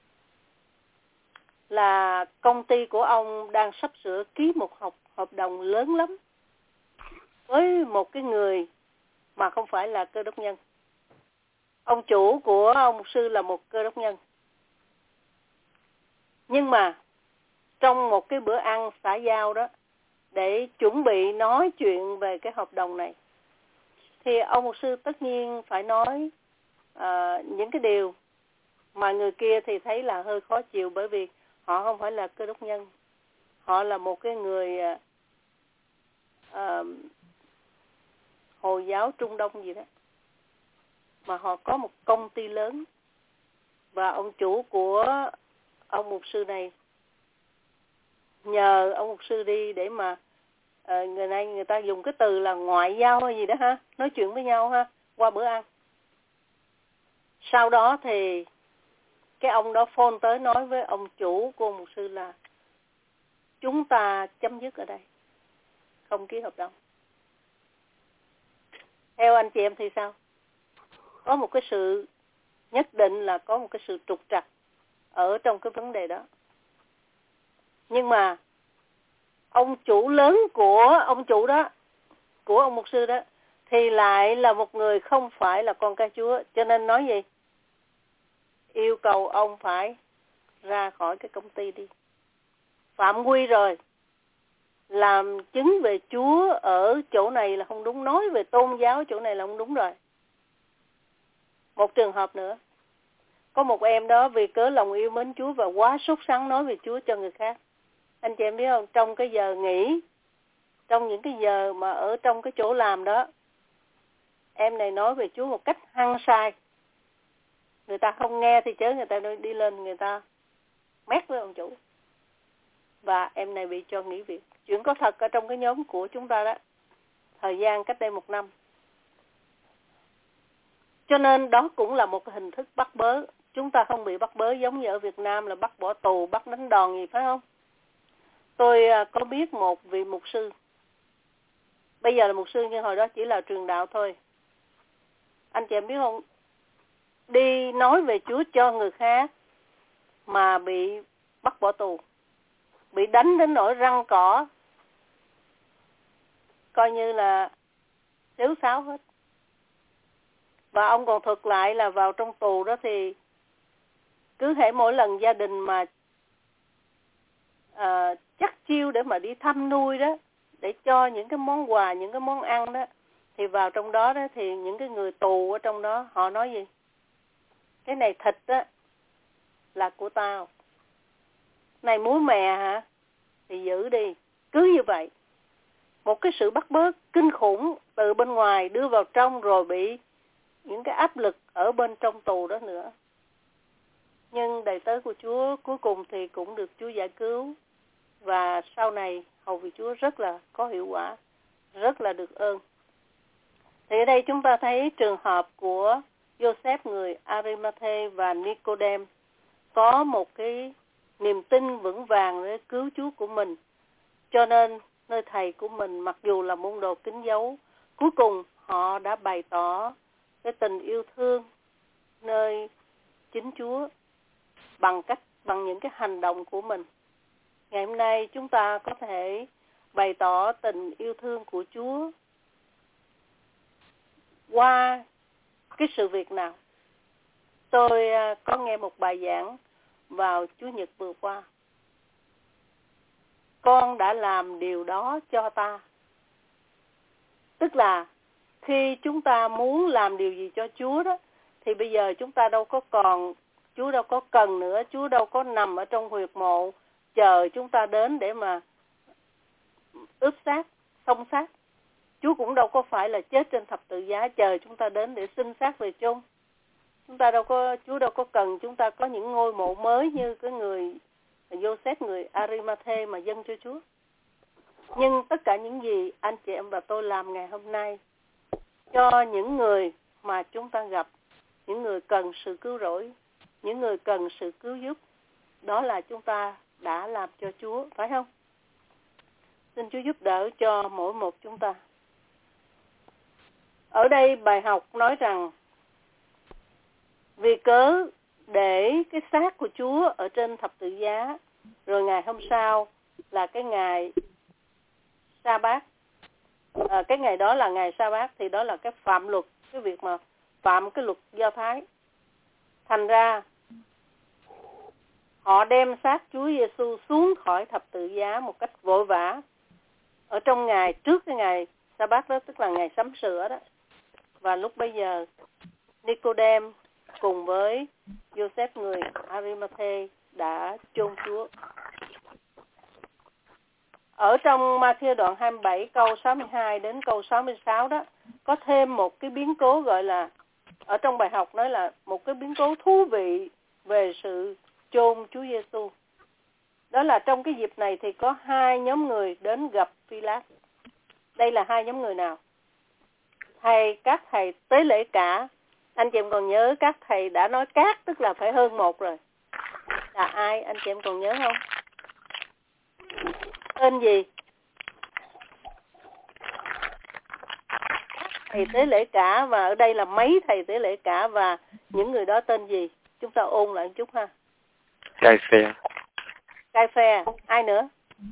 [SPEAKER 1] là công ty của ông đang sắp sửa ký một hợp, hợp đồng lớn lắm với một cái người mà không phải là Cơ Đốc nhân. Ông chủ của ông mục sư là một Cơ Đốc nhân. Nhưng mà trong một cái bữa ăn xã giao đó, để chuẩn bị nói chuyện về cái hợp đồng này. Thì ông mục sư tất nhiên phải nói uh, những cái điều mà người kia thì thấy là hơi khó chịu, bởi vì họ không phải là Cơ Đốc nhân. Họ là một cái người uh, uh, Hồi giáo Trung Đông gì đó. Mà họ có một công ty lớn. Và ông chủ của ông mục sư này nhờ ông mục sư đi để mà uh, người này người ta dùng cái từ là ngoại giao hay gì đó ha, nói chuyện với nhau ha, qua bữa ăn. Sau đó thì cái ông đó phone tới nói với ông chủ của ông mục sư là chúng ta chấm dứt ở đây, không ký hợp đồng. Theo anh chị em thì sao? Có một cái sự nhất định là có một cái sự trục trặc ở trong cái vấn đề đó. Nhưng mà ông chủ lớn của ông chủ đó, của ông mục sư đó, thì lại là một người không phải là con cái Chúa. Cho nên nói gì? Yêu cầu ông phải ra khỏi cái công ty đi. Phạm quy rồi. Làm chứng về Chúa ở chỗ này là không đúng. Nói về tôn giáo chỗ này là không đúng rồi. Một trường hợp nữa. Có một em đó vì cớ lòng yêu mến Chúa và quá sốt sắng nói về Chúa cho người khác. Anh chị em biết không? Trong cái giờ nghỉ, trong những cái giờ mà ở trong cái chỗ làm đó, em này nói về Chúa một cách hăng say. Người ta không nghe thì chớ, người ta đi lên người ta mét với ông chủ. Và em này bị cho nghỉ việc. Chuyện có thật ở trong cái nhóm của chúng ta đó. Thời gian cách đây một năm. Cho nên đó cũng là một hình thức bắt bớ. Chúng ta không bị bắt bớ giống như ở Việt Nam là bắt bỏ tù, bắt đánh đòn gì phải không? Tôi có biết một vị mục sư. Bây giờ là mục sư nhưng hồi đó chỉ là truyền đạo thôi. Anh chị em biết không? Đi nói về Chúa cho người khác mà bị bắt bỏ tù. Bị đánh đến nỗi răng cỏ. Coi như là xếu xáo hết. Và ông còn thuật lại là vào trong tù đó thì cứ hễ mỗi lần gia đình mà uh, chắc chiêu để mà đi thăm nuôi đó, để cho những cái món quà, những cái món ăn đó, thì vào trong đó đó thì những cái người tù ở trong đó họ nói gì? Cái này thịt đó là của tao. Này muối mè hả? Thì giữ đi. Cứ như vậy. Một cái sự bắt bớ kinh khủng từ bên ngoài đưa vào trong rồi bị những cái áp lực ở bên trong tù đó nữa. Nhưng đầy tớ của Chúa cuối cùng thì cũng được Chúa giải cứu. Và sau này hầu vì Chúa rất là có hiệu quả, rất là được ơn. Thì ở đây chúng ta thấy trường hợp của Joseph người Arimathae và Nicodem có một cái niềm tin vững vàng để cứu Chúa của mình. Cho nên nơi thầy của mình mặc dù là môn đồ kín dấu, cuối cùng họ đã bày tỏ cái tình yêu thương nơi chính Chúa bằng cách bằng những cái hành động của mình. Ngày hôm nay chúng ta có thể bày tỏ tình yêu thương của Chúa qua cái sự việc nào? Tôi có nghe một bài giảng vào Chủ nhật vừa qua. Con đã làm điều đó cho ta. Tức là khi chúng ta muốn làm điều gì cho Chúa đó, thì bây giờ chúng ta đâu có còn, Chúa đâu có cần nữa, Chúa đâu có nằm ở trong huyệt mộ chờ chúng ta đến để mà ướp xác, xông xác. Chúa cũng đâu có phải là chết trên thập tự giá chờ chúng ta đến để xin xác về chôn. Chúng ta đâu có, Chúa đâu có cần chúng ta có những ngôi mộ mới như cái người Joseph người Arimathae mà dâng cho Chúa. Nhưng tất cả những gì anh chị em và tôi làm ngày hôm nay cho những người mà chúng ta gặp, những người cần sự cứu rỗi, những người cần sự cứu giúp, đó là chúng ta đã làm cho Chúa, phải không? Xin Chúa giúp đỡ cho mỗi một chúng ta. Ở đây bài học nói rằng vì cớ để cái xác của Chúa ở trên thập tự giá, rồi ngày hôm sau là cái ngày sa bát, à, cái ngày đó là ngày sa bát, thì đó là cái phạm luật, cái việc mà phạm cái luật Do Thái. Thành ra họ đem xác Chúa Giêsu xuống khỏi thập tự giá một cách vội vã, ở trong ngày trước cái ngày Sa-bát đó, tức là ngày sắm sửa đó. Và lúc bây giờ Nicodem cùng với Joseph người Arimathe đã chôn Chúa. Ở trong Ma-thi-ơ đoạn hai mươi bảy câu sáu mươi hai đến câu sáu mươi sáu đó, có thêm một cái biến cố gọi là, ở trong bài học nói là một cái biến cố thú vị về sự chôn Chúa Giêsu. Đó là trong cái dịp này thì có hai nhóm người đến gặp Phi-lát. Đây là hai nhóm người nào? Thầy, các thầy tế lễ cả. Anh chị em còn nhớ các thầy đã nói các tức là phải hơn một rồi. Là ai? Anh chị em còn nhớ không? Tên gì? Thầy tế lễ cả, và ở đây là mấy thầy tế lễ cả, và những người đó tên gì? Chúng ta ôn lại một chút ha.
[SPEAKER 2] Cai Phe.
[SPEAKER 1] Cai Phe. Ai nữa?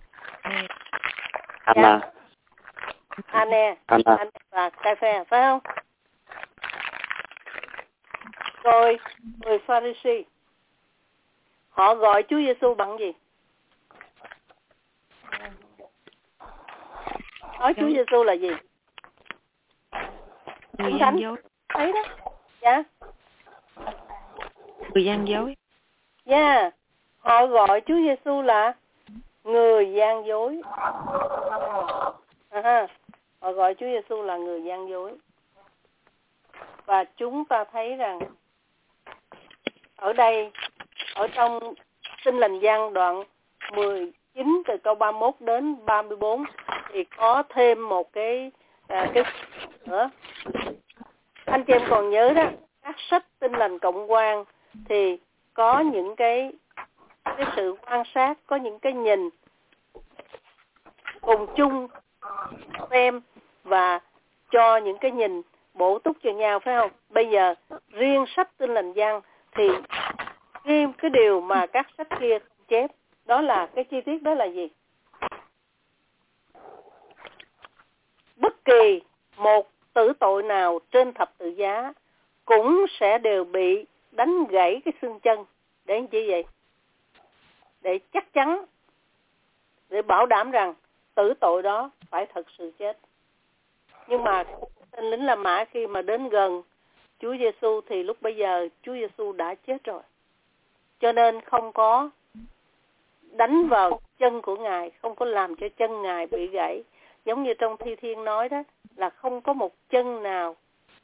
[SPEAKER 2] Anna.
[SPEAKER 1] Anne.
[SPEAKER 2] Anna.
[SPEAKER 1] Anne và Cai Phe, phải không? Rồi người Pha-ri-si, họ gọi Chúa Giêsu bằng gì? Nói Chúa Giêsu là gì?
[SPEAKER 5] Người gian dối.
[SPEAKER 1] Thấy đó. Dạ.
[SPEAKER 5] Người gian dối.
[SPEAKER 1] Dạ. Yeah. Họ gọi Chúa Giêsu là người gian dối. À, họ gọi Chúa Giêsu là người gian dối. Và chúng ta thấy rằng ở đây, ở trong Tin Lành Giăng đoạn mười chín từ câu ba mươi mốt đến ba mươi bốn thì có thêm một cái à, cái nữa. Anh chị em còn nhớ đó, các sách Tin Lành Cộng quan thì có những cái cái sự quan sát, có những cái nhìn cùng chung xem và cho những cái nhìn bổ túc cho nhau, phải không? Bây giờ riêng sách Tin Lành Giăng thì cái, cái điều mà các sách kia không chép, đó là cái chi tiết đó là gì? Bất kỳ một tử tội nào trên thập tự giá cũng sẽ đều bị đánh gãy cái xương chân. Để làm chi vậy? Để chắc chắn, để bảo đảm rằng tử tội đó phải thật sự chết. Nhưng mà tên lính La Mã khi mà đến gần Chúa Giêsu thì lúc bây giờ Chúa Giêsu đã chết rồi. Cho nên không có đánh vào chân của Ngài, không có làm cho chân Ngài bị gãy. Giống như trong Thi Thiên nói đó, là không có một chân nào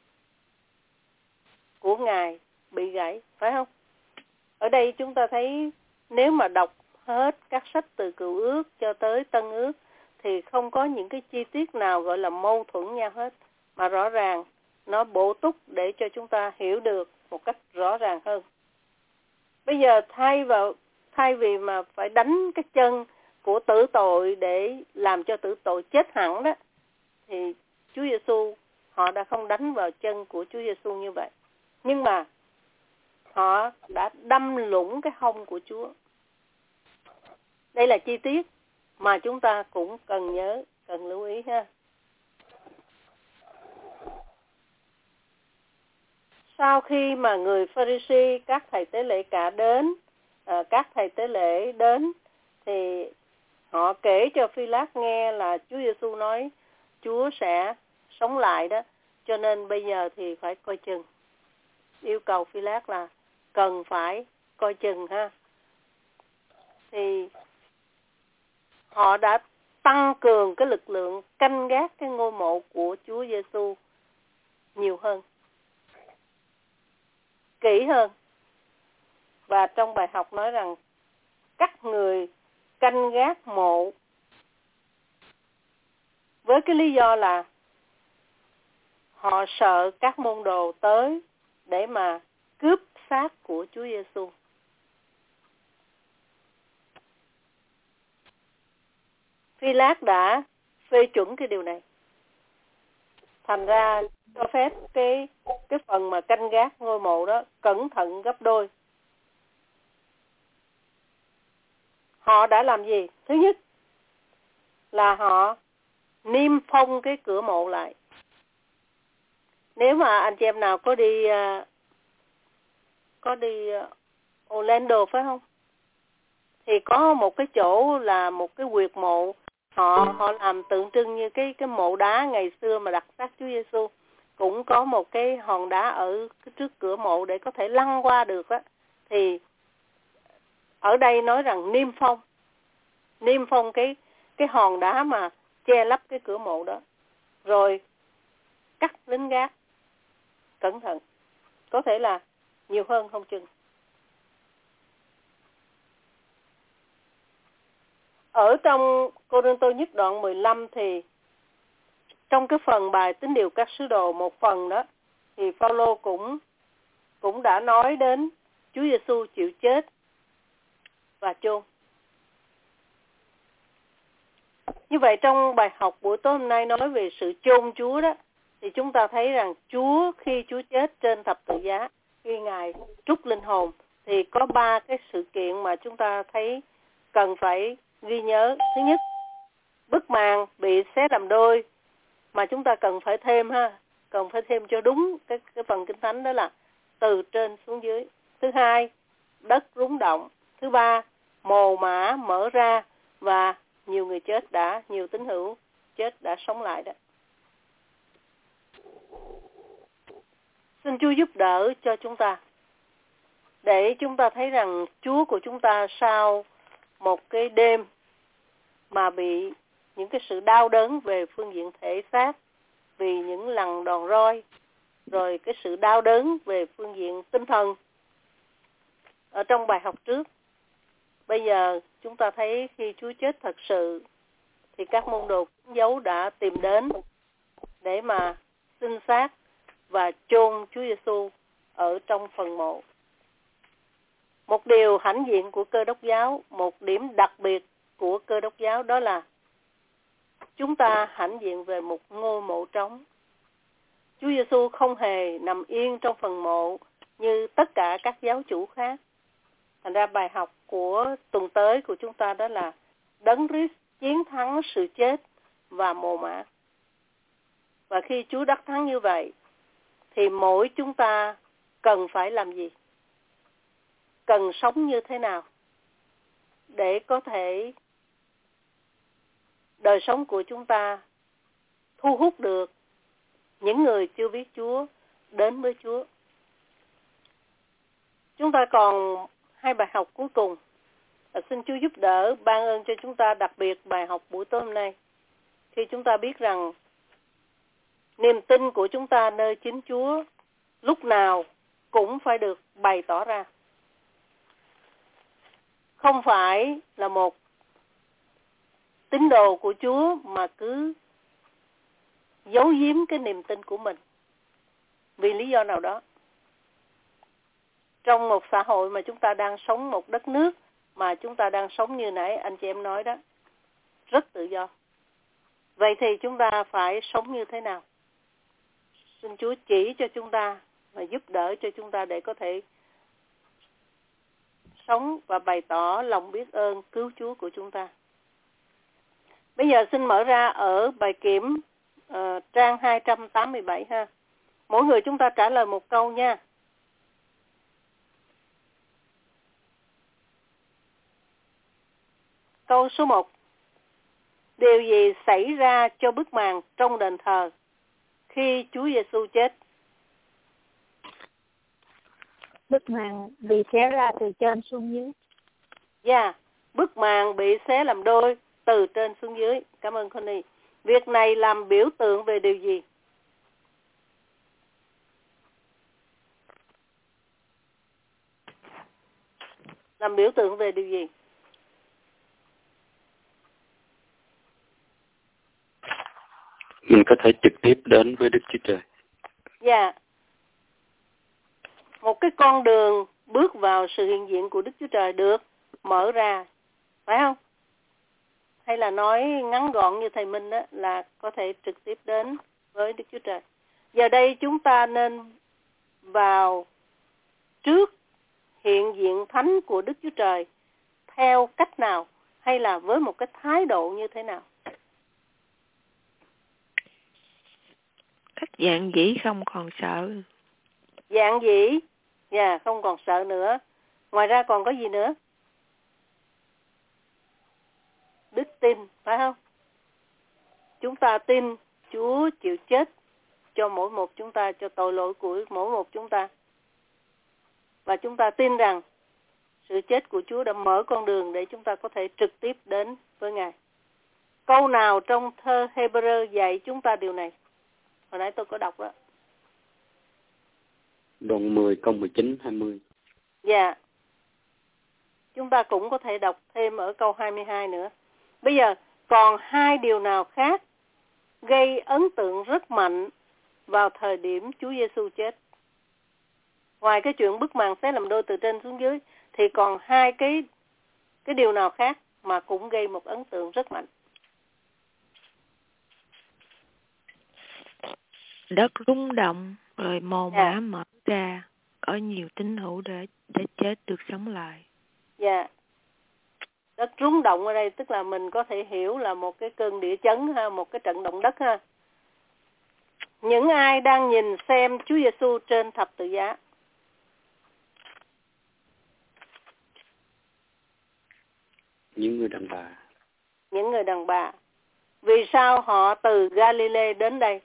[SPEAKER 1] của Ngài bị gãy, phải không? Ở đây chúng ta thấy nếu mà đọc hết các sách từ Cựu Ước cho tới Tân Ước thì không có những cái chi tiết nào gọi là mâu thuẫn nhau hết, mà rõ ràng nó bổ túc để cho chúng ta hiểu được một cách rõ ràng hơn. Bây giờ thay vào thay vì mà phải đánh cái chân của tử tội để làm cho tử tội chết hẳn đó, thì Chúa Giêsu họ đã không đánh vào chân của Chúa Giêsu như vậy, nhưng mà họ đã đâm lũng cái hông của Chúa. Đây là chi tiết mà chúng ta cũng cần nhớ, cần lưu ý ha. Sau khi mà người Pha-ri-si, các thầy tế lễ cả đến, à, các thầy tế lễ đến thì họ kể cho Phi-lát nghe là Chúa Giêsu nói Chúa sẽ sống lại đó, cho nên bây giờ thì phải coi chừng. Yêu cầu Phi-lát là cần phải coi chừng ha. Thì họ đã tăng cường cái lực lượng canh gác cái ngôi mộ của Chúa Giêsu nhiều hơn, kỹ hơn. Và trong bài học nói rằng các người canh gác mộ với cái lý do là họ sợ các môn đồ tới để mà cướp xác của Chúa Giêsu. Phi-lát đã phê chuẩn cái điều này. Thành ra cho phép cái cái phần mà canh gác ngôi mộ đó cẩn thận gấp đôi. Họ đã làm gì? Thứ nhất là họ niêm phong cái cửa mộ lại. Nếu mà anh chị em nào có đi có đi Orlando phải không? Thì có một cái chỗ là một cái huyệt mộ họ họ làm tượng trưng như cái cái mộ đá ngày xưa mà đặt xác Chúa Giêsu, cũng có một cái hòn đá ở cái trước cửa mộ để có thể lăn qua được á. Thì ở đây nói rằng niêm phong, niêm phong cái cái hòn đá mà che lấp cái cửa mộ đó, rồi cắt lính gác cẩn thận, có thể là nhiều hơn không chừng. Ở trong Cô-rinh-tô nhất đoạn mười lăm thì trong cái phần bài tín điều các sứ đồ một phần đó, thì Phaolô cũng cũng đã nói đến Chúa Giêsu chịu chết và chôn. Như vậy trong bài học buổi tối hôm nay nói về sự chôn Chúa đó, thì chúng ta thấy rằng Chúa khi Chúa chết trên thập tự giá, khi Ngài trút linh hồn, thì có ba cái sự kiện mà chúng ta thấy cần phải ghi nhớ. Thứ nhất, bức màn bị xé làm đôi, mà chúng ta cần phải thêm ha, cần phải thêm cho đúng cái cái phần Kinh Thánh, đó là từ trên xuống dưới. Thứ hai, đất rúng động. Thứ ba, mồ mả mở ra và nhiều người chết đã, nhiều tín hữu chết đã sống lại đó. Xin Chúa giúp đỡ cho chúng ta, để chúng ta thấy rằng Chúa của chúng ta sau một cái đêm mà bị những cái sự đau đớn về phương diện thể xác, vì những lần đòn roi, rồi cái sự đau đớn về phương diện tinh thần ở trong bài học trước. Bây giờ chúng ta thấy khi Chúa chết thật sự, thì các môn đồ kín dấu đã tìm đến để mà xin xác và chôn Chúa Giêsu ở trong phần mộ. Một điều hãnh diện của Cơ Đốc giáo, một điểm đặc biệt của Cơ Đốc giáo, đó là chúng ta hãnh diện về một ngôi mộ trống. Chúa Giêsu không hề nằm yên trong phần mộ như tất cả các giáo chủ khác. Thành ra bài học của tuần tới của chúng ta đó là Đấng Christ chiến thắng sự chết và mồ mả. Và khi Chúa đắc thắng như vậy, thì mỗi chúng ta cần phải làm gì? Cần sống như thế nào để có thể đời sống của chúng ta thu hút được những người chưa biết Chúa đến với Chúa. Chúng ta còn hai bài học cuối cùng. Và xin Chúa giúp đỡ ban ơn cho chúng ta, đặc biệt bài học buổi tối hôm nay, khi chúng ta biết rằng niềm tin của chúng ta nơi chính Chúa lúc nào cũng phải được bày tỏ ra. Không phải là một tín đồ của Chúa mà cứ giấu giếm cái niềm tin của mình vì lý do nào đó. Trong một xã hội mà chúng ta đang sống, một đất nước mà chúng ta đang sống như nãy anh chị em nói đó, rất tự do. Vậy thì chúng ta phải sống như thế nào? Xin Chúa chỉ cho chúng ta và giúp đỡ cho chúng ta để có thể sống và bày tỏ lòng biết ơn cứu Chúa của chúng ta. Bây giờ xin mở ra ở bài kiểm uh, trang hai trăm tám mươi bảy ha. Mỗi người chúng ta trả lời một câu nha. Câu số một. Điều gì xảy ra cho bức màn trong đền thờ khi Chúa Giêsu chết?
[SPEAKER 4] Bức màn bị xé ra từ trên xuống dưới.
[SPEAKER 1] Dạ, yeah, bức màn bị xé làm đôi từ trên xuống dưới. Cảm ơn Connie. Việc này làm biểu tượng về điều gì? Làm biểu tượng về điều gì?
[SPEAKER 2] Mình có thể trực tiếp đến với Đức Chúa Trời.
[SPEAKER 1] Dạ. Yeah. Một cái con đường bước vào sự hiện diện của Đức Chúa Trời được mở ra, phải không? Hay là nói ngắn gọn như thầy Minh đó, là có thể trực tiếp đến với Đức Chúa Trời. Giờ đây chúng ta nên vào trước hiện diện thánh của Đức Chúa Trời theo cách nào, hay là với một cái thái độ như thế nào?
[SPEAKER 5] Cách dạng dĩ không còn sợ.
[SPEAKER 1] Dạng dĩ, dạ, yeah, không còn sợ nữa. Ngoài ra còn có gì nữa? Đức tin, phải không? chúng ta tin Chúa chịu chết cho mỗi một chúng ta, cho tội lỗi của mỗi một chúng ta. Và chúng ta tin rằng sự chết của Chúa đã mở con đường để chúng ta có thể trực tiếp đến với Ngài. Câu nào trong thơ Hebrew dạy chúng ta điều này? Hồi nãy tôi có đọc đó.
[SPEAKER 2] Đoạn mười câu mười chín hai mươi.
[SPEAKER 1] Dạ. Chúng ta cũng có thể đọc thêm ở câu hai mươi hai nữa. Bây giờ còn hai điều nào khác gây ấn tượng rất mạnh vào thời điểm Chúa Giêsu chết? Ngoài cái chuyện bức màn xé làm đôi từ trên xuống dưới thì còn hai cái cái điều nào khác mà cũng gây một ấn tượng rất mạnh?
[SPEAKER 5] Đất rung động, rồi mồ
[SPEAKER 1] Dạ.
[SPEAKER 5] mả mở ra, có nhiều tín hữu để để chết được sống lại.
[SPEAKER 1] Dạ. Đất rung động ở đây tức là mình có thể hiểu là một cái cơn địa chấn ha, một cái trận động đất ha. Những ai đang nhìn xem Chúa Giêsu trên thập tự giá?
[SPEAKER 2] Những người đàn bà.
[SPEAKER 1] Những người đàn bà. Vì sao họ từ Galilee đến đây?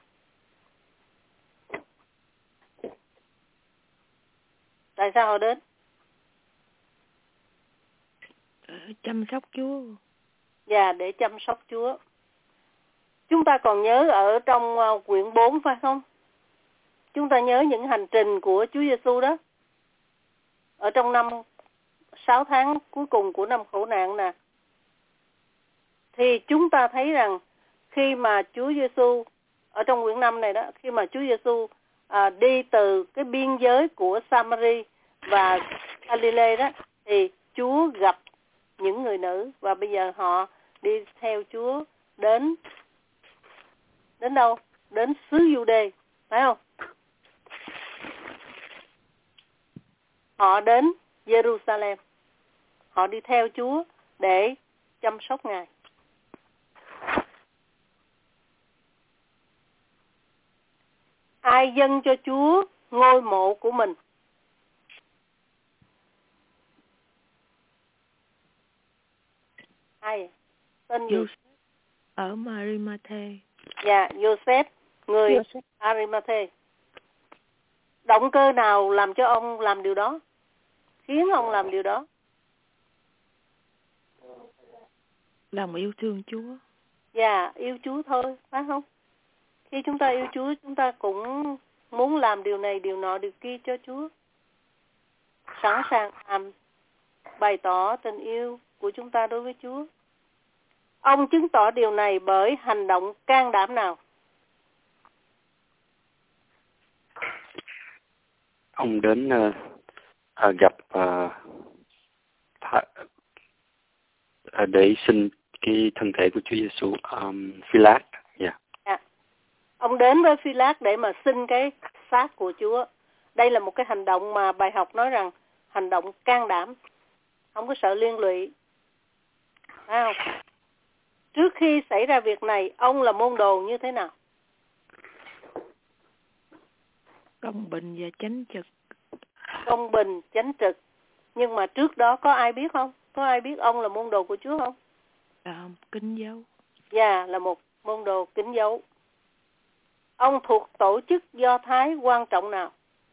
[SPEAKER 1] Tại sao họ đến?
[SPEAKER 5] Chăm sóc Chúa.
[SPEAKER 1] Dạ, để chăm sóc Chúa. Chúng ta còn nhớ ở trong uh, quyển bốn phải không? Chúng ta nhớ những hành trình của Chúa Giêsu đó. Ở trong năm sáu tháng cuối cùng của năm khổ nạn nè. Thì chúng ta thấy rằng khi mà Chúa Giêsu ở trong quyển năm này đó, khi mà Chúa Giêsu à, đi từ cái biên giới của Samari và Galilee đó, thì Chúa gặp những người nữ và bây giờ họ đi theo Chúa đến đến đâu? Đến xứ Giu-đê, phải không? Họ đến Jerusalem. Họ đi theo Chúa để chăm sóc Ngài. Ai dâng cho Chúa ngôi mộ của mình? Ai? Tên gì?
[SPEAKER 5] Joseph ở Arimathe.
[SPEAKER 1] Dạ, Joseph, người Joseph. Arimathe. Động cơ nào làm cho ông làm điều đó? Khiến ông làm điều đó?
[SPEAKER 5] Lòng yêu thương Chúa.
[SPEAKER 1] Dạ, yêu Chúa thôi, phải không? Khi chúng ta yêu Chúa, chúng ta cũng muốn làm điều này, điều nọ, điều kia cho Chúa. Sẵn sàng làm, bày tỏ tình yêu của chúng ta đối với Chúa. Ông chứng tỏ điều này bởi hành động can đảm nào?
[SPEAKER 2] Ông đến uh, uh, gặp uh, uh, để xin cái thân thể của Chúa Giêsu, um, Phi-lát. Yeah.
[SPEAKER 1] Yeah. Ông đến với Phi-lát để mà xin cái xác của Chúa. Đây là một cái hành động mà bài học nói rằng hành động can đảm, không có sợ liên lụy. Phải không? Trước khi xảy ra việc này, ông là môn đồ như thế nào?
[SPEAKER 5] Công bình và chánh trực.
[SPEAKER 1] Công bình, chánh trực. Nhưng mà trước đó có ai biết không? Có ai biết ông là môn đồ của Chúa không?
[SPEAKER 5] À, kính dấu.
[SPEAKER 1] Dạ, yeah, là một môn đồ kính dấu. Ông thuộc tổ chức Do Thái quan trọng nào?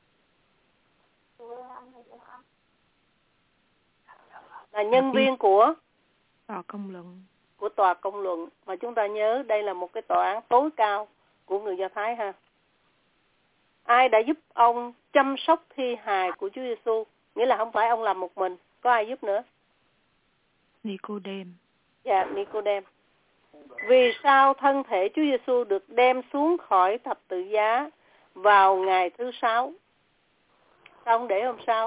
[SPEAKER 1] Là nhân viên của
[SPEAKER 5] tòa công luận.
[SPEAKER 1] Của tòa công luận. Mà chúng ta nhớ đây là một cái tòa án tối cao của người Do Thái ha. Ai đã giúp ông chăm sóc thi hài của Chúa Giêsu? Nghĩa là không phải ông làm một mình, có ai giúp nữa?
[SPEAKER 5] Nicodem.
[SPEAKER 1] Dạ, Nicodem. Vì sao thân thể Chúa Giêsu được đem xuống khỏi thập tự giá vào ngày thứ sáu? Sao không để hôm sau?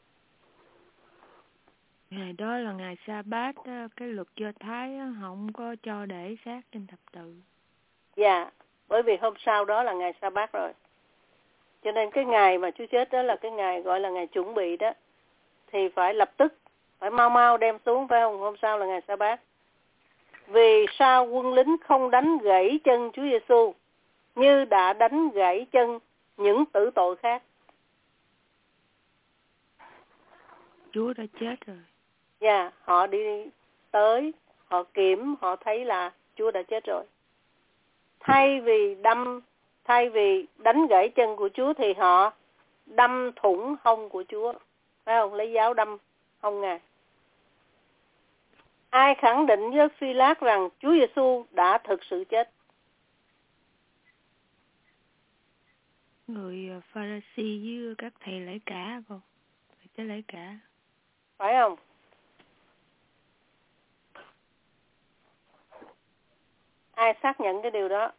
[SPEAKER 5] Ngày đó là ngày sa-bát, cái luật Do Thái không có cho để xác trên thập tự.
[SPEAKER 1] Dạ, bởi vì hôm sau đó là ngày sa-bát rồi. Cho nên cái ngày mà Chúa chết đó là cái ngày gọi là ngày chuẩn bị đó. Thì phải lập tức, phải mau mau đem xuống, phải không? Hôm sau là ngày sa-bát. Vì sao quân lính không đánh gãy chân Chúa Giêsu như đã đánh gãy chân những tử tội khác?
[SPEAKER 5] Chúa đã chết rồi.
[SPEAKER 1] Dạ, yeah, họ đi tới, họ kiểm, họ thấy là Chúa đã chết rồi. thay vì đâm thay vì đánh gãy chân của Chúa thì họ đâm thủng hông của Chúa, phải không? Lấy giáo đâm hông Ngài. Ai khẳng định với Phi-lát rằng Chúa Giêsu đã thực sự chết?
[SPEAKER 5] Người Pha-ri-si với các thầy lễ cả, con thầy tế lễ cả,
[SPEAKER 1] phải không? Ai xác nhận cái điều đó?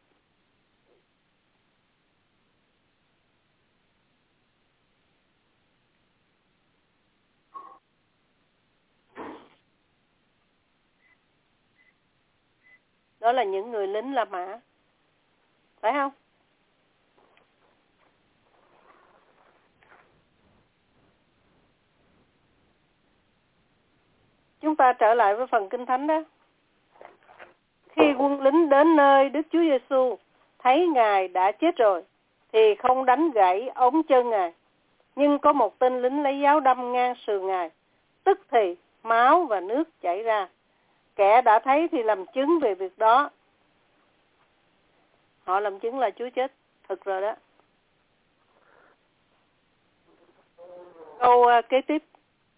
[SPEAKER 1] Đó là những người lính La Mã, phải không? Chúng ta trở lại với phần Kinh Thánh đó. Khi quân lính đến nơi Đức Chúa Giêsu thấy Ngài đã chết rồi, thì không đánh gãy ống chân Ngài, nhưng có một tên lính lấy giáo đâm ngang sườn Ngài. Tức thì máu và nước chảy ra. Kẻ đã thấy thì làm chứng về việc đó. Họ làm chứng là Chúa chết thực rồi đó. Câu uh, kế tiếp.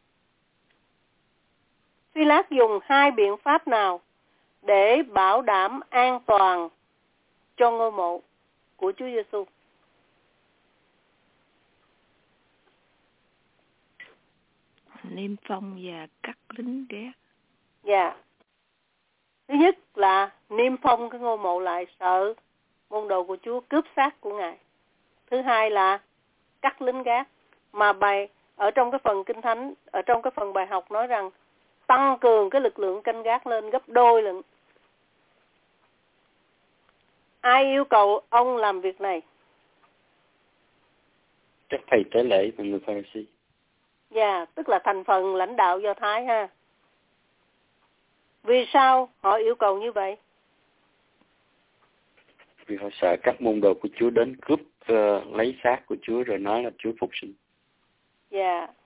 [SPEAKER 1] Phi-lát dùng hai biện pháp nào để bảo đảm an toàn cho ngôi mộ của Chúa Giêsu?
[SPEAKER 5] niêm phong và cắt lính ghét.
[SPEAKER 1] Dạ. Yeah. Thứ nhất là niêm phong cái ngôi mộ lại, sợ môn đồ của Chúa cướp xác của Ngài. Thứ hai là cắt lính gác. Mà bài ở trong cái phần Kinh Thánh, ở trong cái phần bài học nói rằng tăng cường cái lực lượng canh gác lên gấp đôi lần. Ai yêu cầu ông làm việc này?
[SPEAKER 2] Các thầy tế lễ và người Pha-ri-si.
[SPEAKER 1] Dạ, yeah, tức là thành phần lãnh đạo Do Thái ha. Vì sao họ yêu cầu như vậy?
[SPEAKER 2] Vì họ sợ các môn đồ của Chúa đến cướp uh, lấy xác của Chúa rồi nói là Chúa phục sinh.
[SPEAKER 1] Dạ. Yeah.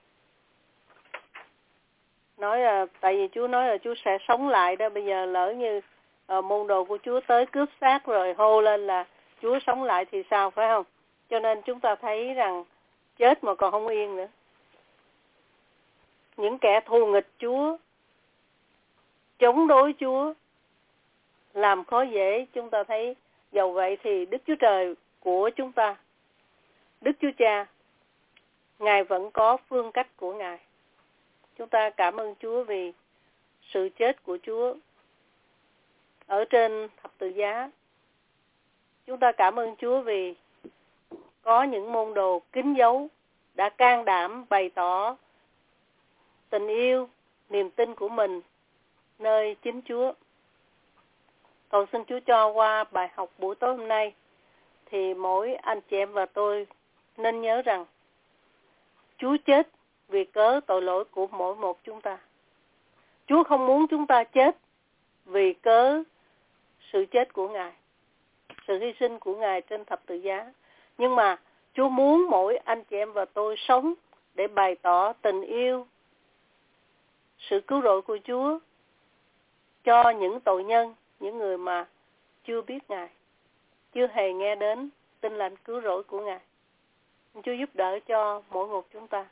[SPEAKER 1] Nói là tại vì Chúa nói là Chúa sẽ sống lại đó. Bây giờ lỡ như uh, môn đồ của Chúa tới cướp xác rồi hô lên là Chúa sống lại thì sao, phải không? Cho nên chúng ta thấy rằng chết mà còn không yên nữa. Những kẻ thù nghịch Chúa, chống đối Chúa, làm khó dễ. Chúng ta thấy dầu vậy thì Đức Chúa Trời của chúng ta, Đức Chúa Cha, Ngài vẫn có phương cách của Ngài. Chúng ta cảm ơn Chúa vì sự chết của Chúa ở trên thập tự giá. Chúng ta cảm ơn Chúa vì có những môn đồ kín dấu đã can đảm bày tỏ tình yêu, niềm tin của mình nơi chính Chúa. Cầu xin Chúa cho qua bài học buổi tối hôm nay thì mỗi anh chị em và tôi nên nhớ rằng Chúa chết vì cớ tội lỗi của mỗi một chúng ta. Chúa không muốn chúng ta chết vì cớ sự chết của Ngài, sự hy sinh của Ngài trên thập tự giá. Nhưng mà Chúa muốn mỗi anh chị em và tôi sống để bày tỏ tình yêu, sự cứu rỗi của Chúa cho những tội nhân, những người mà chưa biết Ngài, chưa hề nghe đến tin lành cứu rỗi của Ngài. Chúa giúp đỡ cho mỗi một chúng ta.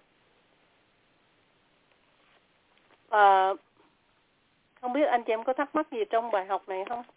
[SPEAKER 1] À, không biết anh chị em có thắc mắc gì trong bài học này không?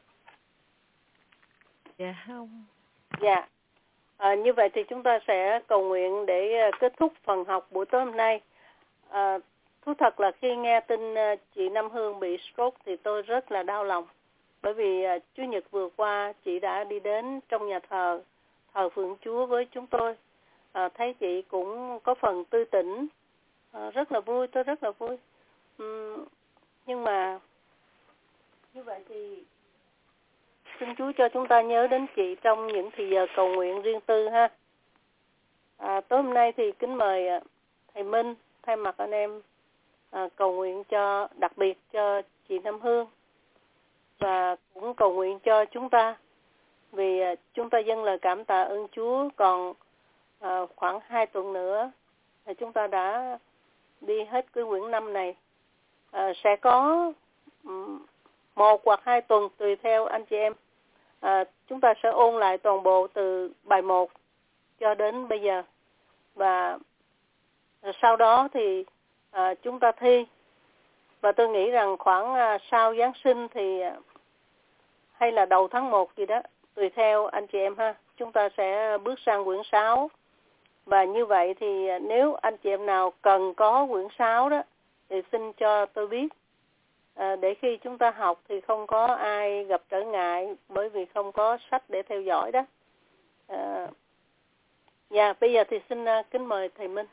[SPEAKER 5] Dạ không.
[SPEAKER 1] Dạ. À, như vậy thì chúng ta sẽ cầu nguyện để kết thúc phần học buổi tối hôm nay. À, thú thật là khi nghe tin chị Nam Hương bị stroke thì tôi rất là đau lòng. Bởi vì Chủ nhật vừa qua chị đã đi đến trong nhà thờ, thờ phượng Chúa với chúng tôi. À, thấy chị cũng có phần tươi tỉnh, à, rất là vui, tôi rất là vui. Uhm, nhưng mà như vậy thì xin Chúa cho chúng ta nhớ đến chị trong những thời giờ cầu nguyện riêng tư ha. À, tối hôm nay thì kính mời thầy Minh thay mặt anh em à, cầu nguyện cho, đặc biệt cho chị Nam Hương, và cũng cầu nguyện cho chúng ta, vì à, chúng ta dâng lời cảm tạ ơn Chúa. Còn à, khoảng hai tuần nữa là chúng ta đã đi hết cái quyển năm này. À, sẽ có um, một hoặc hai tuần tùy theo anh chị em À, chúng ta sẽ ôn lại toàn bộ từ bài một cho đến bây giờ. Và sau đó thì à, chúng ta thi. Và tôi nghĩ rằng khoảng à, sau Giáng sinh thì à, hay là đầu tháng một gì đó, tùy theo anh chị em ha, chúng ta sẽ bước sang quyển sáu. Và như vậy thì à, nếu anh chị em nào cần có quyển sáu đó thì xin cho tôi biết. À, để khi chúng ta học thì không có ai gặp trở ngại bởi vì không có sách để theo dõi đó. À, dạ, bây giờ thì xin uh, kính mời thầy Minh.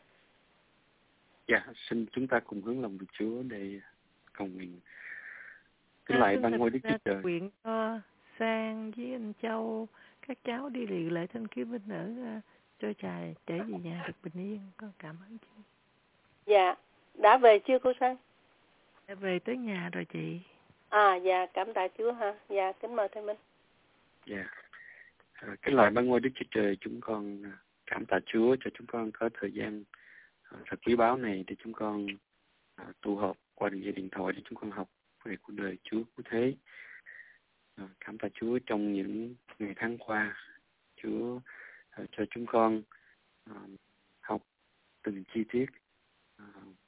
[SPEAKER 2] Dạ, xin chúng ta cùng hướng lòng Đức Chúa để cầu nguyện. Kính
[SPEAKER 5] À,
[SPEAKER 2] lại ban ngôi Đức Chúa Trời.
[SPEAKER 5] Nguyện cho Sang với anh Châu, các cháu đi lì lại thanh cứu binh ở uh, Trôi Chài trở về nhà được bình yên. Con cảm ơn chị.
[SPEAKER 1] Dạ, đã về chưa cô Sang?
[SPEAKER 5] Đã về tới nhà rồi chị.
[SPEAKER 1] À, dạ, cảm tạ Chúa ha. Dạ, kính mời thầy Minh.
[SPEAKER 2] Dạ. À, kính lại ban ngôi Đức Chúa Trời, chúng con cảm tạ Chúa cho chúng con có thời gian thật quý báu này để chúng con à, tụ họp qua đường dây điện thoại để chúng con học về cuộc đời Chúa cứu thế. À, cảm tạ Chúa trong những ngày tháng qua, Chúa à, cho chúng con à, học từng chi tiết à,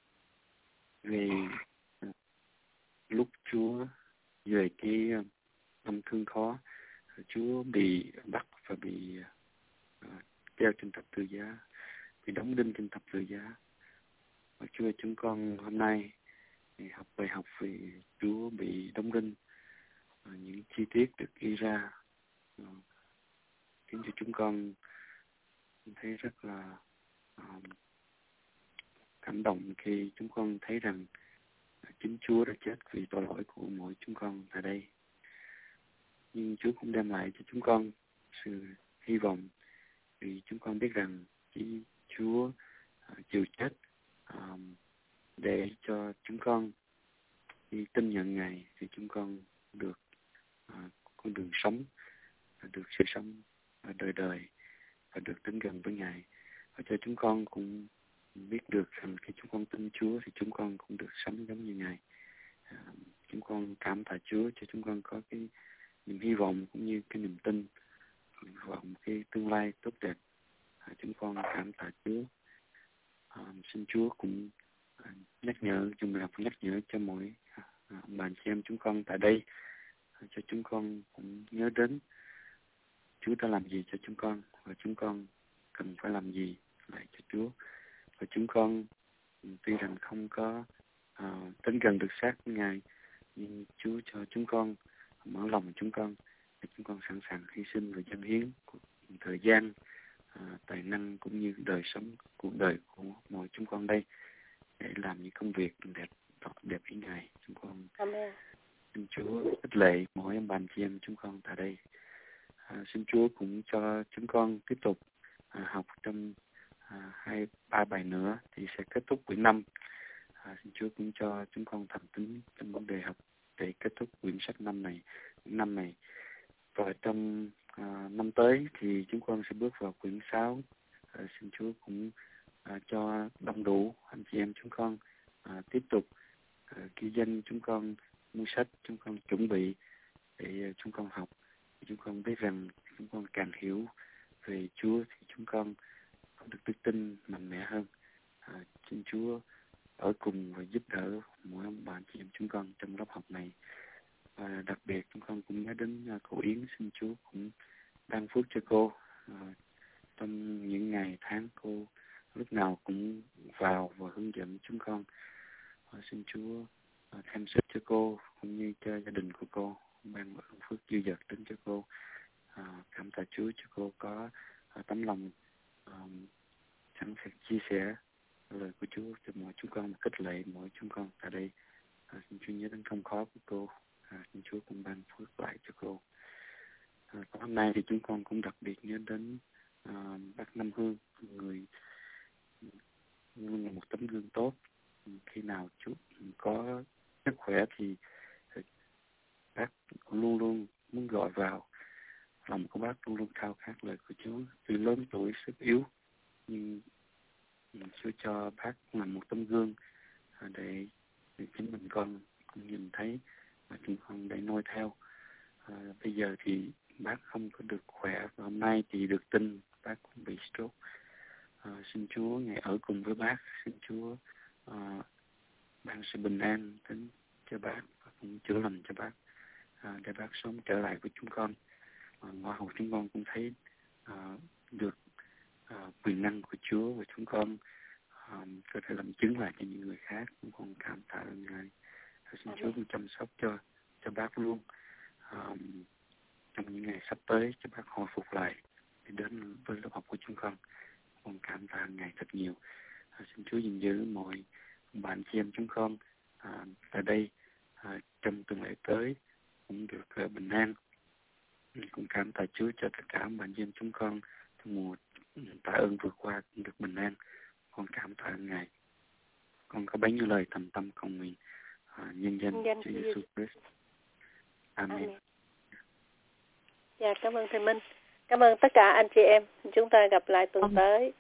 [SPEAKER 2] về à, lúc Chúa về cái năm thương khó, Chúa bị bắt và bị à, treo trên thập tự giá, bị đóng đinh trên thập tự giá. Và Chúa chúng con hôm nay thì học bài học về Chúa bị đóng đinh, à, những chi tiết được ghi ra à, khiến cho chúng con thấy rất là à, cảm động khi chúng con thấy rằng à, chính Chúa đã chết vì tội lỗi của mỗi chúng con tại đây. Nhưng Chúa cũng đem lại cho chúng con sự hy vọng vì chúng con biết rằng chỉ Chúa à, chịu chết à, để cho chúng con khi tin nhận Ngài thì chúng con được à, con đường sống, được sự sống đời đời và được đến gần với Ngài. Và cho chúng con cũng biết được rằng khi chúng con tin Chúa thì chúng con cũng được sống giống như Ngài. À, chúng con cảm tạ Chúa cho chúng con có cái niềm hy vọng cũng như cái niềm tin vào một cái tương lai tốt đẹp. À, chúng con cảm tạ Chúa. À, xin Chúa cũng à, nhắc nhở, chúng mình nhắc nhở cho mỗi à, bạn chị em chúng con tại đây, à, cho chúng con cũng nhớ đến Chúa đã làm gì cho chúng con và chúng con cần phải làm gì lại cho Chúa. Và chúng con tuy rằng không có à, đến gần được sát với Ngài, nhưng Chúa cho chúng con mở lòng chúng con để chúng con sẵn sàng hy sinh và dâng hiến thời gian, à, tài năng cũng như đời sống cuộc đời của mỗi chúng con đây để làm những công việc đẹp đẹp ý Ngài. Chúng con
[SPEAKER 1] Amen.
[SPEAKER 2] xin Chúa khích lệ mỗi anh bạn chị em chúng con tại đây. À, xin Chúa cũng cho chúng con tiếp tục à, học trong à, hai ba bài nữa thì sẽ kết thúc quyển năm. À, xin Chúa cũng cho chúng con thành tín trong vấn đề học để kết thúc quyển sách năm này, năm này. Và trong à, năm tới thì chúng con sẽ bước vào quyển sáu. À, xin Chúa cũng à, cho đông đủ anh chị em chúng con à, tiếp tục à, ghi danh chúng con mua sách, chúng con chuẩn bị để à, chúng con học. Chúng con biết rằng chúng con càng hiểu về Chúa thì chúng con có được đức tin mạnh mẽ hơn. À, xin Chúa ở cùng và giúp đỡ mỗi ông bạn chị em chúng con trong lớp học này. Và đặc biệt chúng con cũng nhớ đến cô Yến, xin Chúa cũng ban phước cho cô. À, trong những ngày tháng cô lúc nào cũng vào và hướng dẫn chúng con. À, xin Chúa à, thêm sức cho cô cũng như cho gia đình của cô, ban phước dư dật đến cho cô. À, cảm tạ Chúa cho cô có à, tấm lòng à, sẵn sàng chia sẻ lời của Chúa cho mỗi chúng con, khích lệ mỗi chúng con tại đây. À, xin Chúa nhớ đến công khó của cô. À, xin Chúa cũng ban phước lại cho cô. À, hôm nay thì chúng con cũng đặc biệt nhớ đến à, bác Năm Hương, người luôn là một tấm gương tốt. Khi nào Chúa có sức khỏe thì bác luôn luôn muốn gọi vào. Lòng của bác luôn luôn khao khát lời của Chúa. Tuy lớn tuổi, sức yếu, nhưng Chúa cho bác là một tấm gương để chính mình con nhìn thấy và chúng con để noi theo. À, bây giờ thì bác không có được khỏe, và hôm nay thì được tin bác cũng bị stroke. À, xin Chúa Ngài ở cùng với bác, xin Chúa à, ban sự bình an đến cho bác và cũng chữa lành cho bác, à, để bác sớm trở lại với chúng con. À, ngoại hầu chúng con cũng thấy à, được à, quyền năng của Chúa, và chúng con à, có thể làm chứng lại cho những người khác. Chúng con cảm tạ ơn Ngài. Xin Chúa cũng chăm sóc cho cho bác luôn. À, trong những ngày sắp tới cho bác hồi phục lại để đến với lớp học của chúng con. Con cảm tạ Ngài thật nhiều. À, xin Chúa gìn giữ mọi bạn chị em chúng con à, tại đây à, trong tuần lễ tới cũng được uh, bình an. Cũng cảm tạ Chúa cho tất cả bạn chị em chúng con trong mùa tạ ơn vừa qua cũng được bình an. Con cảm tạ Ngài. Con có bấy nhiêu lời thành tâm cầu nguyện à, nhân danh Chúa Giêsu Christ. Amen. Amen.
[SPEAKER 1] Dạ, cảm ơn thầy Minh. Cảm ơn tất cả anh chị em. Chúng ta gặp lại tuần
[SPEAKER 4] Cảm
[SPEAKER 1] tới.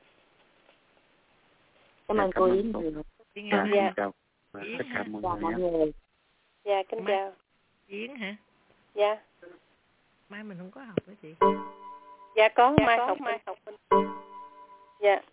[SPEAKER 4] Cảm ơn cô Yến.
[SPEAKER 2] Dạ,
[SPEAKER 1] Dạ.
[SPEAKER 2] chào tất cả mọi
[SPEAKER 4] Chào mọi
[SPEAKER 2] người.
[SPEAKER 4] người.
[SPEAKER 1] Dạ, kính
[SPEAKER 5] Mai-
[SPEAKER 1] chào.
[SPEAKER 5] Yến hả?
[SPEAKER 1] Dạ.
[SPEAKER 5] Mai mình không có học với chị.
[SPEAKER 1] Dạ có, mai học, mai học. Dạ.